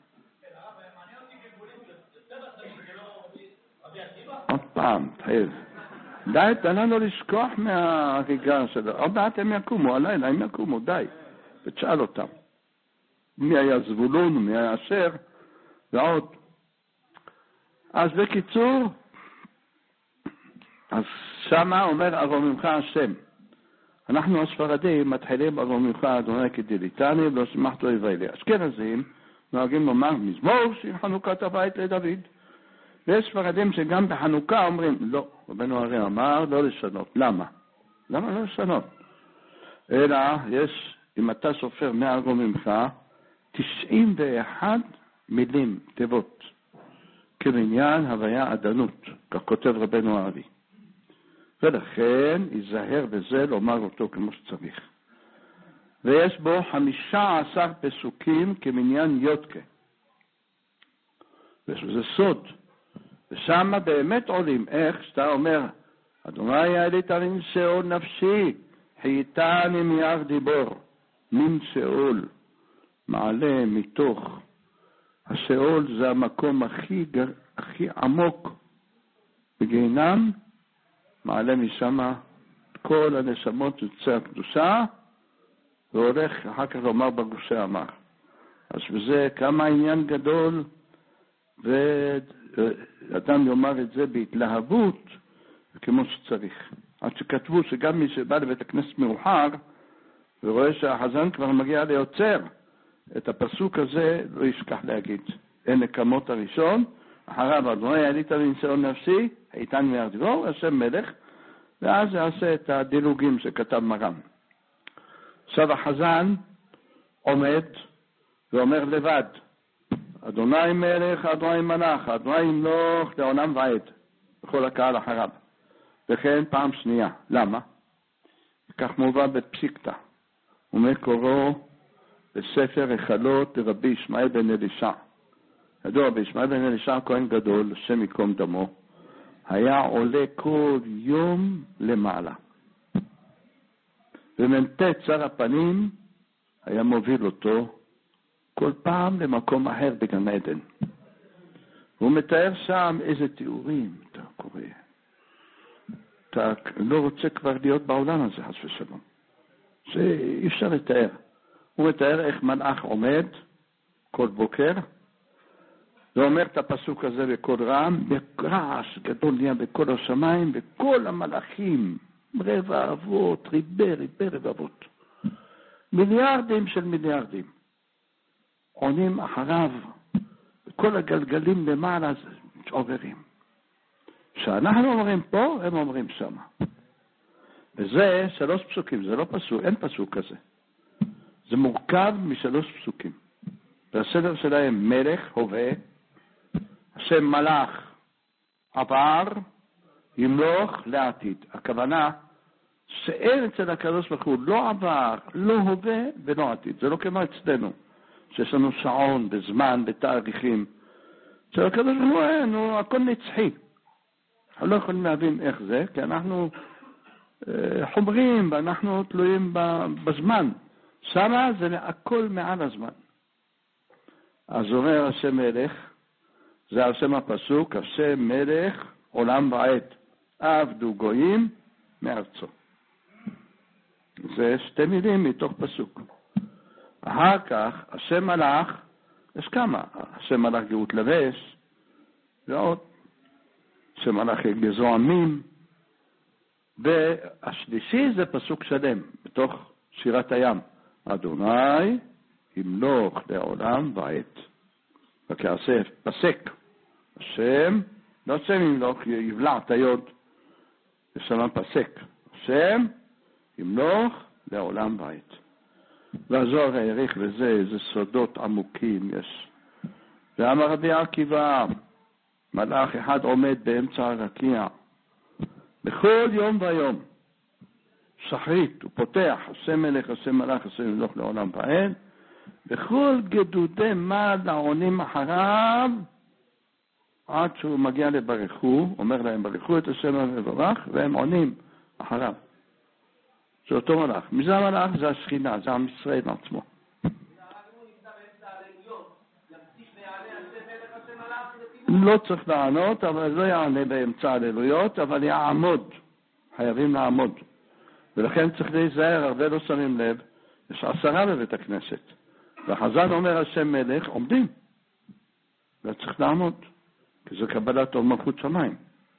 עוד פעם, תחייב. די, תן לנו לשכוח מהריגה שלו. עוד מעט הם יקומו, הלילה הם יקומו, די. ותשאל אותם. מי היה זבולון, מי היה אשר, ועוד. אז בקיצור, אז שמה אומר ארוממך השם. אנחנו הספרדים מתחילים ארוממך אדוני כדיליתני ולא שימחת אויבי לי. אשכנזים נוהגים לומר מזמור של חנוכת הבית לדוד. ויש ספרדים שגם בחנוכה אומרים לא. רבנו הרי אמר לא לשנות. למה? למה לא לשנות? אלא יש, אם אתה סופר מארוממך, 91 מילים, תיבות, כמניין הוויה עדנות, כך כותב רבנו הארי. ולכן ייזהר בזה לומר אותו כמו שצריך. ויש בו 15 פסוקים כמניין יודקה. ויש בזה סוד. ושם באמת עולים, איך שאתה אומר, אדוני העלית לי שאול נפשי, חייתני מיער דיבור, מן שאול, מעלה מתוך. השאול זה המקום הכי עמוק בגיהינום, מעלה משם כל הנשמות יוצא הקדושה, והולך אחר כך לומר בגושי אמר. אז וזה כמה עניין גדול, ואדם יאמר את זה בהתלהבות, כמו שצריך. עד שכתבו שגם מי שבא לבית הכנסת מאוחר, ורואה שהחזן כבר מגיע ליוצר, את הפסוק הזה לא ישכח להגיד. אין נקמות הראשון, אחריו אדוני העלית לי שאול נפשי, איתן מיער דיבור, השם מלך, ואז יעשה את הדילוגים שכתב מרן. עכשיו החזן עומד ואומר לבד, אדוני מלך, אדוני מלך, אדוני ימלוך לעולם ועד, וכל הקהל אחריו. וכן פעם שנייה. למה? כך מובא בפסיקתא, ומקורו בספר החלות לרבי ישמעאל בן אלישע. ידוע, רבי ישמעאל בן אלישע, כהן גדול, השם יקום דמו, היה עולה כל יום למעלה. ומ"ט שר הפנים היה מוביל אותו כל פעם למקום אחר בגן עדן. הוא מתאר שם איזה תיאורים אתה קורא. אתה לא רוצה כבר להיות בעולם הזה, חס ושלום. זה אי אפשר לתאר. הוא מתאר איך מלאך עומד כל בוקר, ואומר את הפסוק הזה בקול רם, ברעש גדול נהיה בכל השמיים, וכל המלאכים, רבע אבות, ריבי רבבות, מיליארדים של מיליארדים, עונים אחריו, וכל הגלגלים למעלה עוברים. שאנחנו אומרים פה, הם אומרים שמה. וזה 3 פסוקים, זה לא פסוק, אין פסוק כזה. זה מורכב מ3 פסוקים. והסדר שלהם מלך, הווה, השם מלך, עבר, ימלוך לעתיד. הכוונה שאין אצל הקדוש ברוך הוא לא עבר, לא הווה ולא עתיד. זה לא כמו אצלנו, שיש לנו שעון בזמן, בתאריכים. אצל הקדוש ברוך הוא אין, הוא הכל נצחי. אנחנו לא יכולים להבין איך זה, כי אנחנו חומרים ואנחנו תלויים בזמן. שמה זה הכל מעל הזמן. אז אומר השם מלך, זה השם הפסוק, השם מלך עולם ועד, עבדו גויים מארצו. זה 2 מילים מתוך פסוק. אחר כך, השם מלאך, יש כמה, השם מלאך גאות לבש, ועוד, השם מלאך יגזו עמים, והשלישי זה פסוק שלם, בתוך שירת הים. אדוני ימלוך לעולם ועד. וכעשה פסק, השם, לא השם ימלוך, יבלע את היוד, ושלם פסק, השם ימלוך לעולם ועד. והזוהר העריך לזה, איזה סודות עמוקים יש. ואמר רבי עקיבא, מלאך אחד עומד באמצע הרקיע, בכל יום ויום, שחרית, הוא פותח, השם מלך, השם מלאך, השם ימלוך לעולם ועד, בכל גדודי מעל העונים אחריו, עד שהוא מגיע לברכו, אומר להם ברכו את השם המבורך, והם עונים אחריו. זה אותו מלאך. מי זה המלאך? זה השכינה, זה עם ישראל עצמו. לא צריך לענות, אבל לא יענה באמצע הללויות, אבל יעמוד. חייבים לעמוד. ולכן צריך להיזהר, הרבה לא שמים לב, יש 10 בבית הכנסת. והחזן אומר השם מלך, עומדים. וצריך לעמוד. כי זה קבלת עול מלכות שמיים.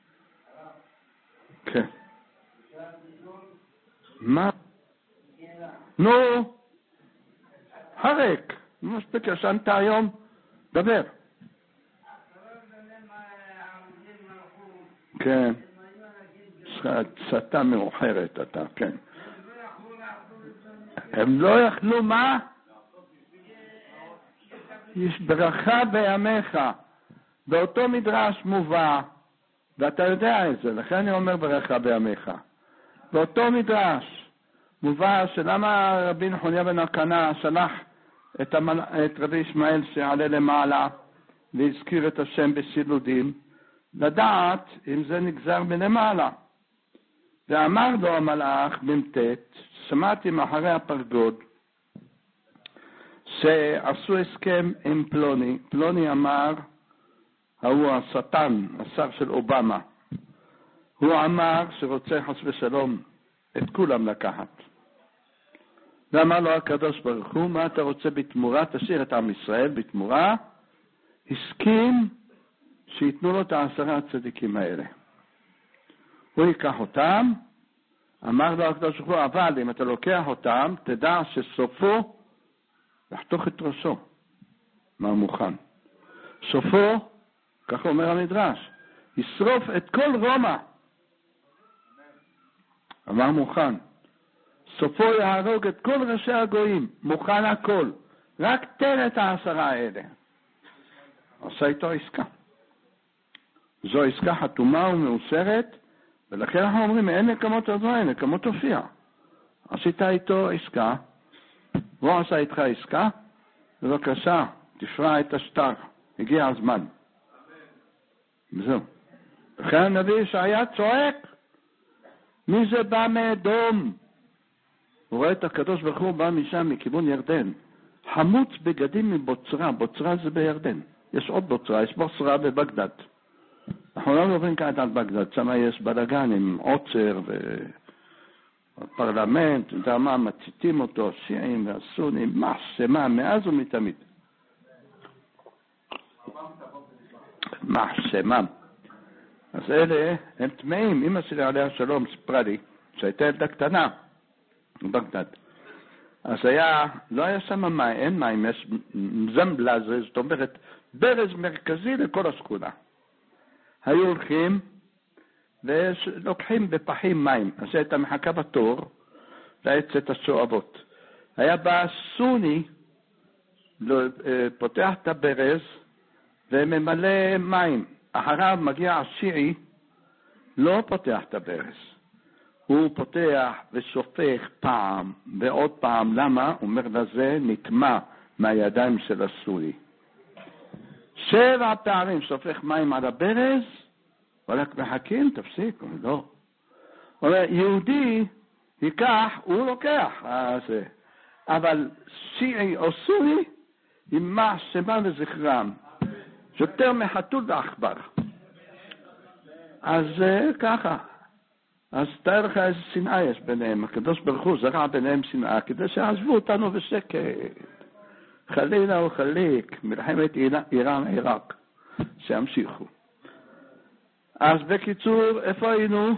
כן. מה? נו, הרק. מספיק, ישנת היום, דבר. כן. צאתה מאוחרת אתה, כן. הם לא יכלו מה? יש ברכה בימיך. באותו מדרש מובא, ואתה יודע את זה, לכן אני אומר ברכה בימיך. באותו מדרש מובא שלמה רבי נחוניה בן הקנה שלח את רבי ישמעאל שעלה למעלה והזכיר את השם בסילודים, לדעת אם זה נגזר מלמעלה. ואמר לו המלאך במתת, שמעתי מאחורי הפרגוד, שעשו הסכם עם פלוני. פלוני אמר, הוא השטן, השר של אובמה. הוא אמר שרוצה חס ושלום את כולם לקחת. ואמר לו הקדוש ברוך הוא, מה אתה רוצה בתמורה? תשאיר את עם ישראל בתמורה. הסכים שיתנו לו את 10 הצדיקים האלה. הוא ייקח אותם, אמר לו הקדוש ברוך הוא, אבל אם אתה לוקח אותם, תדע שסופו לחתוך את ראשו. מה מוכן? סופו, כך אומר המדרש, ישרוף את כל רומא. אמר מוכן. סופו יהרוג את כל ראשי הגויים, מוכן הכל. רק תן את 10 האלה. עשה איתו עסקה. זו עסקה חתומה ומאוסרת, ולכן אנחנו אומרים, אין נקמות עוד לא, אין נקמות תופיע. עשית איתו עסקה, הוא עשה איתך עסקה, בבקשה, תפרע את השטר, הגיע הזמן. זהו. לכן הנביא ישעיה צועק, מי זה בא מאדום? הוא רואה את הקדוש ברוך הוא בא משם, מכיוון ירדן. חמוץ בגדים מבוצרה, בוצרה זה בירדן. יש עוד בוצרה, יש בוצרה בבגדד. אנחנו לא עוברים כאן על בגדד, שם יש בלגן עם עוצר ופרלמנט, אתה מה, מציתים אותו, שיעים והסונים, מחשמה, מאז ומתמיד. מחשמה. אז אלה הם טמאים. אמא שלי עליה שלום סיפרה לי שהייתה ילדה קטנה בבגדד. אז לא היה שם מים, אין מים, יש זמבלה, זאת אומרת ברז מרכזי לכל השכונה. היו הולכים ולוקחים בפחים מים, אז הייתה מחכה בתור לעצת השואבות. היה בא סוני, פותח את הברז וממלא מים. אחריו מגיע השיעי, לא פותח את הברז. הוא פותח ושופך פעם ועוד פעם. למה? אומר לזה נטמע מהידיים של הסוני. 7 פעמים שופך מים על הברז, ורק מחכים, תפסיק. לא. אומר, יהודי ייקח, הוא לוקח. אבל שיעי או סוני, יימח שמם וזכרם. יותר מחתול ועכבר. אז ככה. אז תאר לך איזה שנאה יש ביניהם. הקדוש ברוך הוא זרע ביניהם שנאה, כדי שעזבו אותנו בשקט. חלילה וחליק, מלחמת איראן-עיראק, שימשיכו. אז בקיצור, איפה היינו?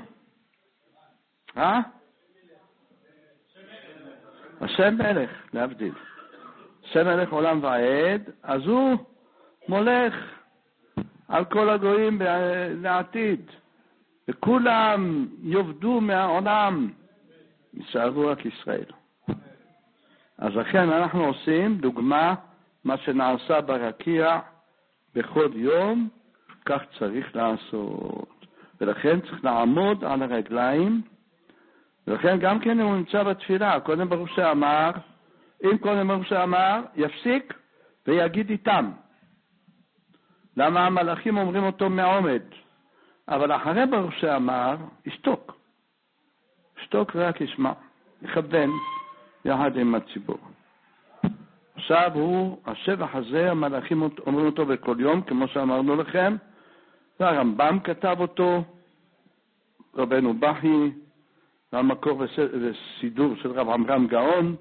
השם מלך, להבדיל. השם מלך עולם ועד, אז הוא מולך על כל הגויים לעתיד. וכולם יובדו מהעולם, יישארו רק ישראל. אז לכן אנחנו עושים דוגמה, מה שנעשה ברקיע בכל יום, כך צריך לעשות. ולכן צריך לעמוד על הרגליים, ולכן גם כן הוא נמצא בתפילה. קודם ברוך שאמר, אם קודם ברוך שאמר, יפסיק ויגיד איתם. למה המלאכים אומרים אותו מעומד? אבל אחרי ברוך שאמר, ישתוק. ישתוק ורק ישמע. יכוון יחד עם הציבור. עכשיו השבח הזה, המלאכים אומרים אותו בכל יום, כמו שאמרנו לכם, והרמב"ם כתב אותו, רבנו בכי, והמקור וסידור של רב עמרם גאון,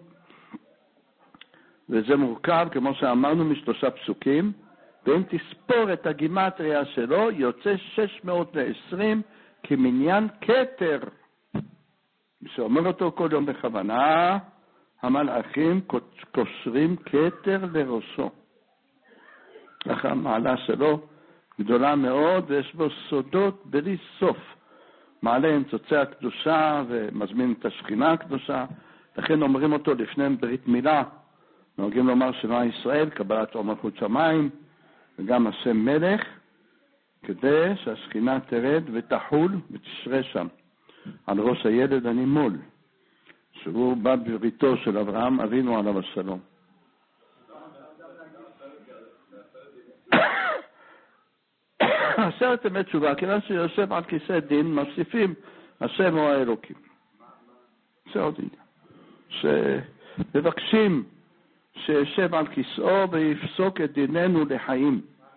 וזה מורכב, כמו שאמרנו, משלושה פסוקים, ואם תספור את הגימטריה שלו, יוצא 620 כמניין כתר. שאומר אותו כל יום בכוונה, המלאכים קושרים כתר לראשו. ככה המעלה שלו גדולה מאוד, ויש בו סודות בלי סוף. מעלה עם צוצי הקדושה ומזמין את השכינה הקדושה, לכן אומרים אותו לפני ברית מילה. נוהגים לומר שמע ישראל, קבלת אור מלכות שמיים, וגם השם מלך, כדי שהשכינה תרד ותחול ותשרה שם. על ראש הילד הנימול, שהוא בא בבריתו של אברהם אבינו עליו השלום. עשרת ימי תשובה, כיוון שיושב על כיסא דין, מוסיפים השם הוא האלוקים. זה עוד עניין. שמבקשים שישב על כיסאו ויפסוק את דיננו לחיים.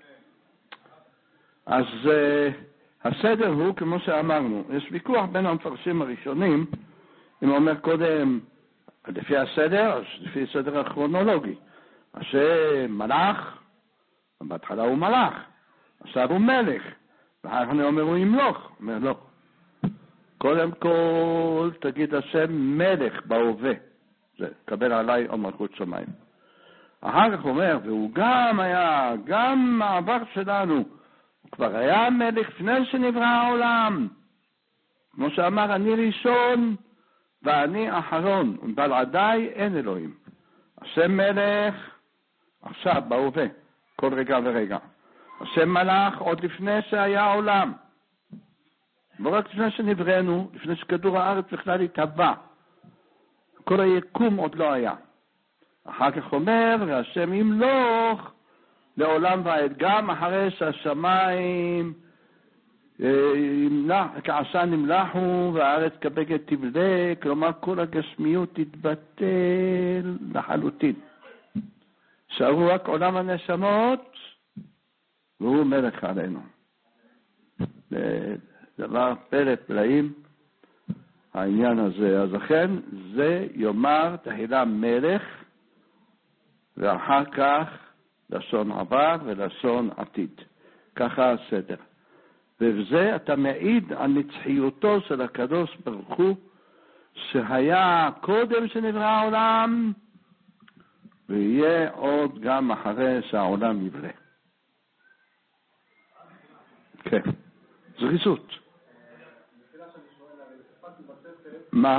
אז הסדר הוא כמו שאמרנו, יש ויכוח בין המפרשים הראשונים, אם אומר קודם לפי הסדר, אז לפי הסדר הכרונולוגי. השם מלאך, בהתחלה הוא מלאך, עכשיו הוא מלך, ואחר כך אומר הוא ימלוך, אומר לא. קודם כל תגיד השם מלך בהווה, זה קבל עליי או מלכות שמיים. אחר כך אומר, והוא גם היה, גם מעבר שלנו, הוא כבר היה מלך לפני שנברא העולם. כמו שאמר, אני ראשון ואני אחרון, ובלעדיי אין אלוהים. השם מלך עכשיו בהווה, כל רגע ורגע. השם מלך עוד לפני שהיה העולם. לא רק לפני שנבראנו, לפני שכדור הארץ בכלל התהווה. כל היקום עוד לא היה. אחר כך אומר, והשם ימלוך לעולם ועד, גם אחרי שהשמיים כעשן נמלחו והארץ כבגד תבלה, כלומר כל הגשמיות תתבטל לחלוטין. שערו רק עולם הנשמות והוא מלך עלינו. זה דבר פלא פלאים העניין הזה. אז לכן זה יאמר תחילה מלך ואחר כך לשון עבר ולשון עתיד. ככה הסדר. ובזה אתה מעיד על נצחיותו של הקדוש ברוך הוא, שהיה קודם שנברא העולם, ויהיה עוד גם אחרי שהעולם יברא. כן. זריזות. מה?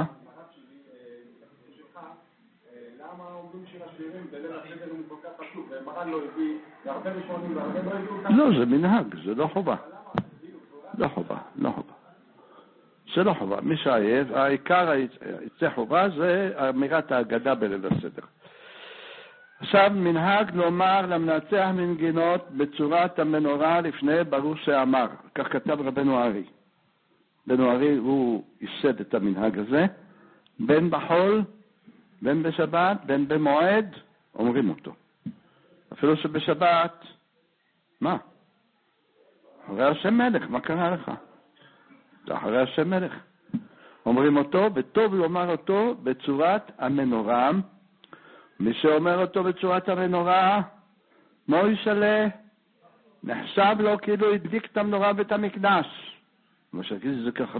למה עומדים שיר השירים בליל הסדר הוא כל כך חשוב, ומרן לא הביא, והרבה ראשונים והרבה לא הביאו. לא, זה מנהג, זה לא חובה. לא חובה, לא חובה. זה לא חובה. מי שעייב, העיקר יצא חובה זה אמירת ההגדה בליל הסדר. עכשיו מנהג לומר למנצח מנגינות בצורת המנורה לפני ברוך שאמר. כך כתב רבנו ארי. רבנו ארי הוא ייסד את המנהג הזה. בין בחול, בין בשבת, בין במועד, אומרים אותו. אפילו שבשבת, מה? אחרי השם מלך, מה קרה לך? זה אחרי השם מלך. אומרים אותו, וטוב לומר אותו בצורת המנורה. מי שאומר אותו בצורת המנורה, מוישלה, נחשב לו כאילו הדליק את המנורה בית המקדש. כמו שגיד זה ככה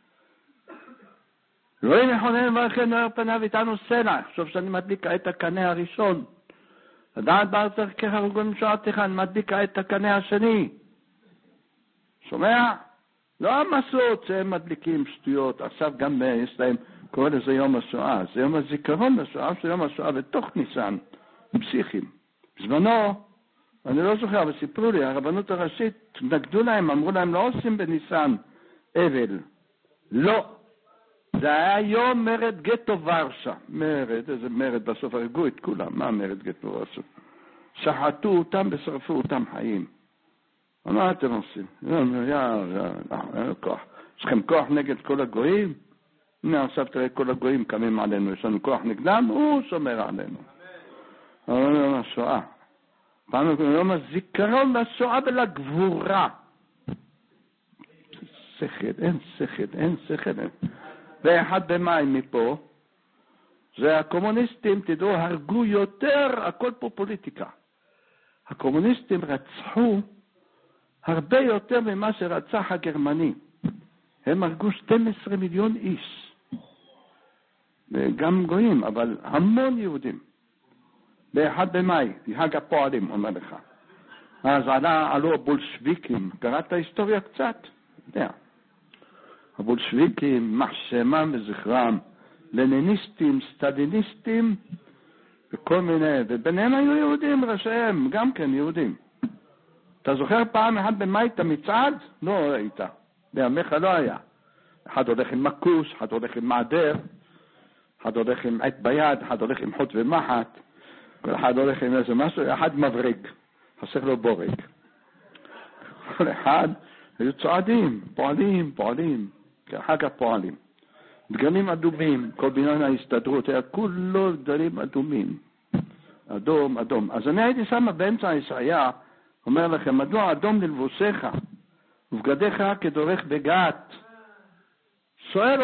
לא יכונן ולכן נוער פניו איתנו סלע. חשוב שאני מדליק את הקנה הראשון. לדעת בארצך ככה רגון משועתך, אני מדליק את הקנה השני. שומע? לא המסעות שהם מדליקים שטויות. עכשיו גם יש להם, קורא לזה יום השואה. זה יום הזיכרון לשואה, זה יום השואה בתוך ניסן. פסיכים. בזמנו, אני לא זוכר, אבל סיפרו לי, הרבנות הראשית נגדו להם, אמרו להם לא עושים בניסן אבל. לא. זה היה יום מרד גטו ורשה. מרד, איזה מרד בסוף הרגו את כולם. מה מרד גטו ורשה? שחטו אותם ושרפו אותם חיים. מה אתם עושים? אין כוח. יש לכם כוח נגד כל הגויים? הנה עכשיו תראה כל הגויים קמים עלינו. יש לנו כוח נגדם, הוא שומר עלינו. אבל יום השואה. פעם יום הזיכרון לשואה ולגבורה. אין שכל. ואחד במאי מפה, זה הקומוניסטים, תדעו, הרגו יותר, הכל פה פוליטיקה. הקומוניסטים רצחו הרבה יותר ממה שרצח הגרמני. הם הרגו 12 מיליון איש. גם גויים, אבל המון יהודים. באחד במאי, חג הפועלים, אומר לך. אז עלו הבולשוויקים, קראת את ההיסטוריה קצת? יודע. הבולשוויקים, מחשמם וזכרם, לניניסטים, סטליניסטים, וכל מיני, וביניהם היו יהודים, ראשיהם, גם כן יהודים. אתה זוכר פעם אחד במאי את המצעד? לא ראית. בימיך לא היה. אחד הולך עם מקוש, אחד הולך עם מעדר, אחד הולך עם עת ביד, אחד הולך עם חוט ומחט, כל אחד הולך עם איזה משהו, אחד מברג, חסר לו בורג. כל אחד היו צועדים, פועלים, כחג הפועלים. דגלים אדומים, כל בניין ההסתדרות, היה כולו דגלים אדומים. אדום. אז אני הייתי שם באמצע ישעיה, אומר לכם, מדוע אדום ללבושיך, ובגדיך כדורך בגת. שואלים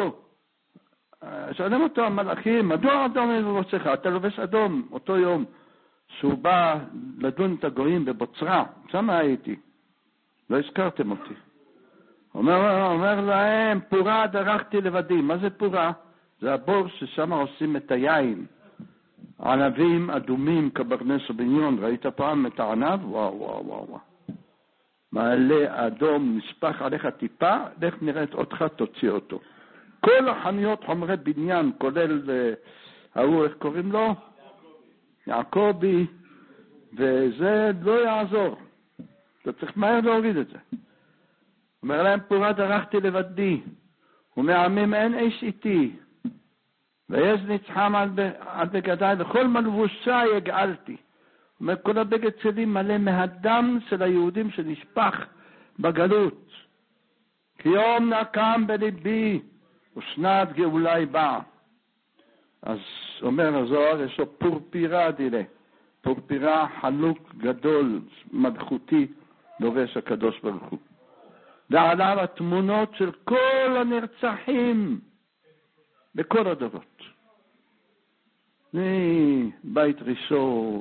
אותו המלאכים, מדוע אדום ללבושיך? אתה לובש אדום, אותו יום שהוא בא לדון את הגויים בבוצרה, שם הייתי, לא הזכרתם אותי. אומר להם, פורה דרכתי לבדי. מה זה פורה? זה הבור ששם עושים את היין. ענבים אדומים קברנס ובניון. ראית פעם את הענב? וואו. מעלה אדום, נשפך עליך טיפה, לך נראית אותך, תוציא אותו. כל החנויות חומרי בניין, כולל ההוא, איך קוראים לו? יעקבי. וזה לא יעזור. אתה צריך מהר להוריד את זה. אומר להם, פורה דרכתי לבדי, ומעמים אין איש איתי, ויש נצחם על בגדיי, וכל מלבושה יגאלתי. אומר, כל הבגד שלי מלא מהדם של היהודים שנשפך בגלות. כי יום נקם בליבי, ושנת גאולי באה. אז אומר הזוהר, יש לו פורפירה דילה. פורפירה חלוק גדול, מלכותי, לובש הקדוש ברוך הוא. ועליו התמונות של כל הנרצחים בכל הדורות. בית ראשון,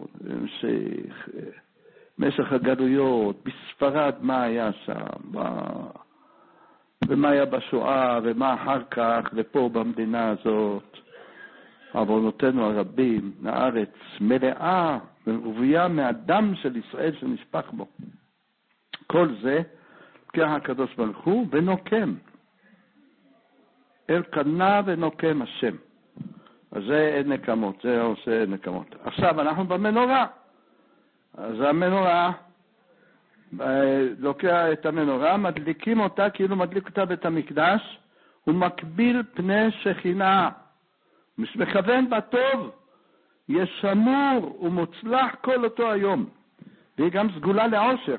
משך הגלויות, בספרד מה היה שם, ומה היה בשואה, ומה אחר כך, ופה במדינה הזאת. עוונותינו הרבים, הארץ מלאה ורוויה מהדם של ישראל שנשפך בו. כל זה לוקח הקדוש ברוך הוא ונוקם. אלקנה ונוקם השם. אז זה נקמות, זה עושה נקמות. עכשיו אנחנו במנורה. אז המנורה, לוקח את המנורה, מדליקים אותה כאילו מדליק אותה בית המקדש, ומקביל פני שכינה. מכוון בטוב, יש שמור ומוצלח כל אותו היום. והיא גם סגולה לעושר.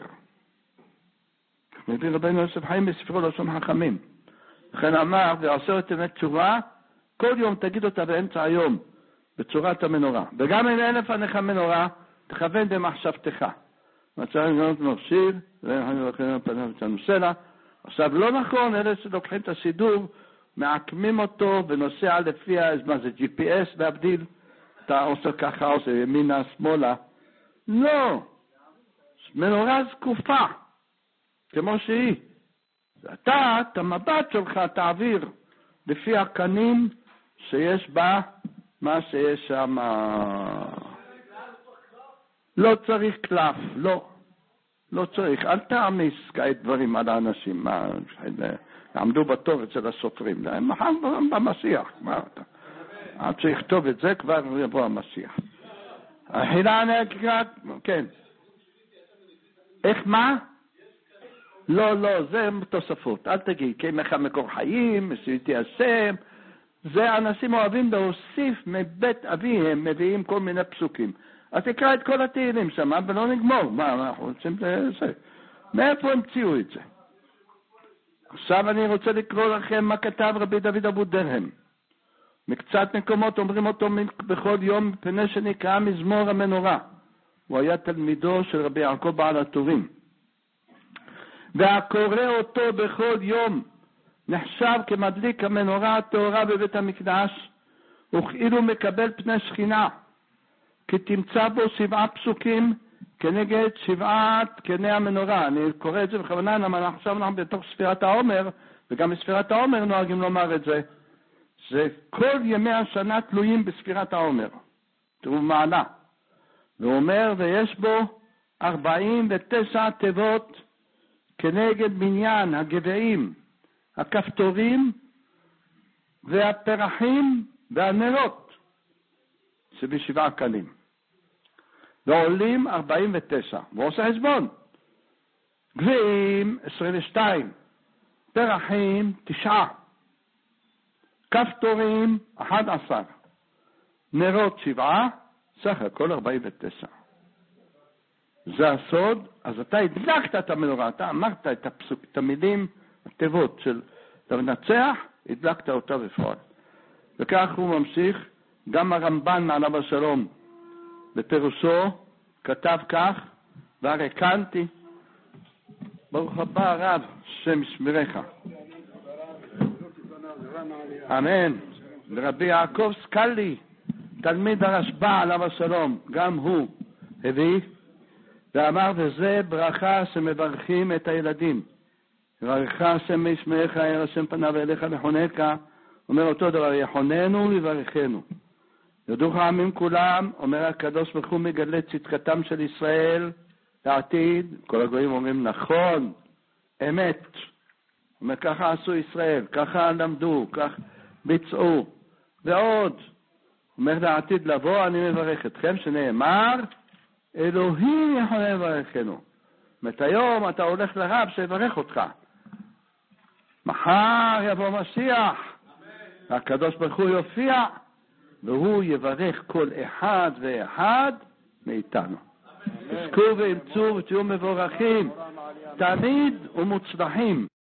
מביא רבינו יוסף חיים בספרו לשון חכמים. לכן אמר, ועשרת ימי תשובה, כל יום תגיד אותה באמצע היום, בצורת המנורה. וגם אם אין לפניך מנורה, תכוון במחשבתך. מצאנו גנות מרשיר, ואין לכם פניו אצלנו סלע. עכשיו לא נכון, אלה שלוקחים את הסידור, מעקמים אותו ונוסע לפי, מה זה GPS להבדיל? אתה עושה ככה, עושה ימינה, שמאלה. לא, מנורה זקופה, כמו שהיא. אתה, את המבט שלך תעביר לפי הקנים שיש בה, מה שיש שם. לא צריך קלף, לא צריך. אל תעמיס כאלה דברים על האנשים. עמדו בתור אצל הסופרים. הם מחר במשיח. עד שיכתוב את זה כבר יבוא המשיח. החילה נקראת, כן. איך מה? לא, זה תוספות. אל תגיד, כמך מקור חיים, מסיתי השם. זה אנשים אוהבים להוסיף מבית אביהם, מביאים כל מיני פסוקים. אז תקרא את כל התהילים שם, ולא נגמור. מה אנחנו רוצים לזה? מאיפה המציאו את זה? עכשיו אני רוצה לקרוא לכם מה כתב רבי דוד אבו דרהם. מקצת מקומות אומרים אותו בכל יום, מפני שנקרא מזמור המנורה. הוא היה תלמידו של רבי יעקב בעל הטורים. והקורא אותו בכל יום נחשב כמדליק המנורה הטהורה בבית המקדש, וכאילו מקבל פני שכינה, כי תמצא בו 7 פסוקים כנגד 7 קני המנורה. אני קורא את זה בכוונה, למה עכשיו אנחנו בתוך ספירת העומר, וגם בספירת העומר נוהגים לומר את זה. זה כל ימי השנה תלויים בספירת העומר. תראו מעלה. והוא אומר, ויש בו 49 תיבות כנגד בניין הגבעים, הכפתורים והפרחים והנרות שבשבעה קנים. ועולים 49. והוא עושה חשבון. גבעים 22. פרחים 9. כפתורים 11. נרות 7. סך הכל 49. זה הסוד. אז אתה הדלקת את המנורה. אתה אמרת את המילים, התיבות של המנצח, הדלקת אותה בפועל. וכך הוא ממשיך. גם הרמב"ן עליו השלום בפירושו כתב כך, והרי קנתי, ברוך הבא הרב, שם ישמרך. אמן. ורבי יעקב סקלי, תלמיד הרשב"א עליו השלום, גם הוא הביא, ואמר, וזה ברכה שמברכים את הילדים. יברך השם ישמרך, יאר השם פניו אליך לחונך, אומר אותו דבר, יחוננו ויברכנו. יודוך העמים כולם, אומר הקדוש ברוך הוא, מגלה צדקתם של ישראל לעתיד. כל הגויים אומרים נכון, אמת. אומר, ככה עשו ישראל, ככה למדו, כך ביצעו. ועוד, אומר לעתיד לבוא, אני מברך אתכם, שנאמר, אלוהים יכול לברכנו. זאת היום אתה הולך לרב שיברך אותך. מחר יבוא משיח, הקדוש ברוך הוא יופיע, והוא יברך כל אחד ואחד מאיתנו. תזכו ואמצו ותהיו מבורכים, תמיד ומוצלחים.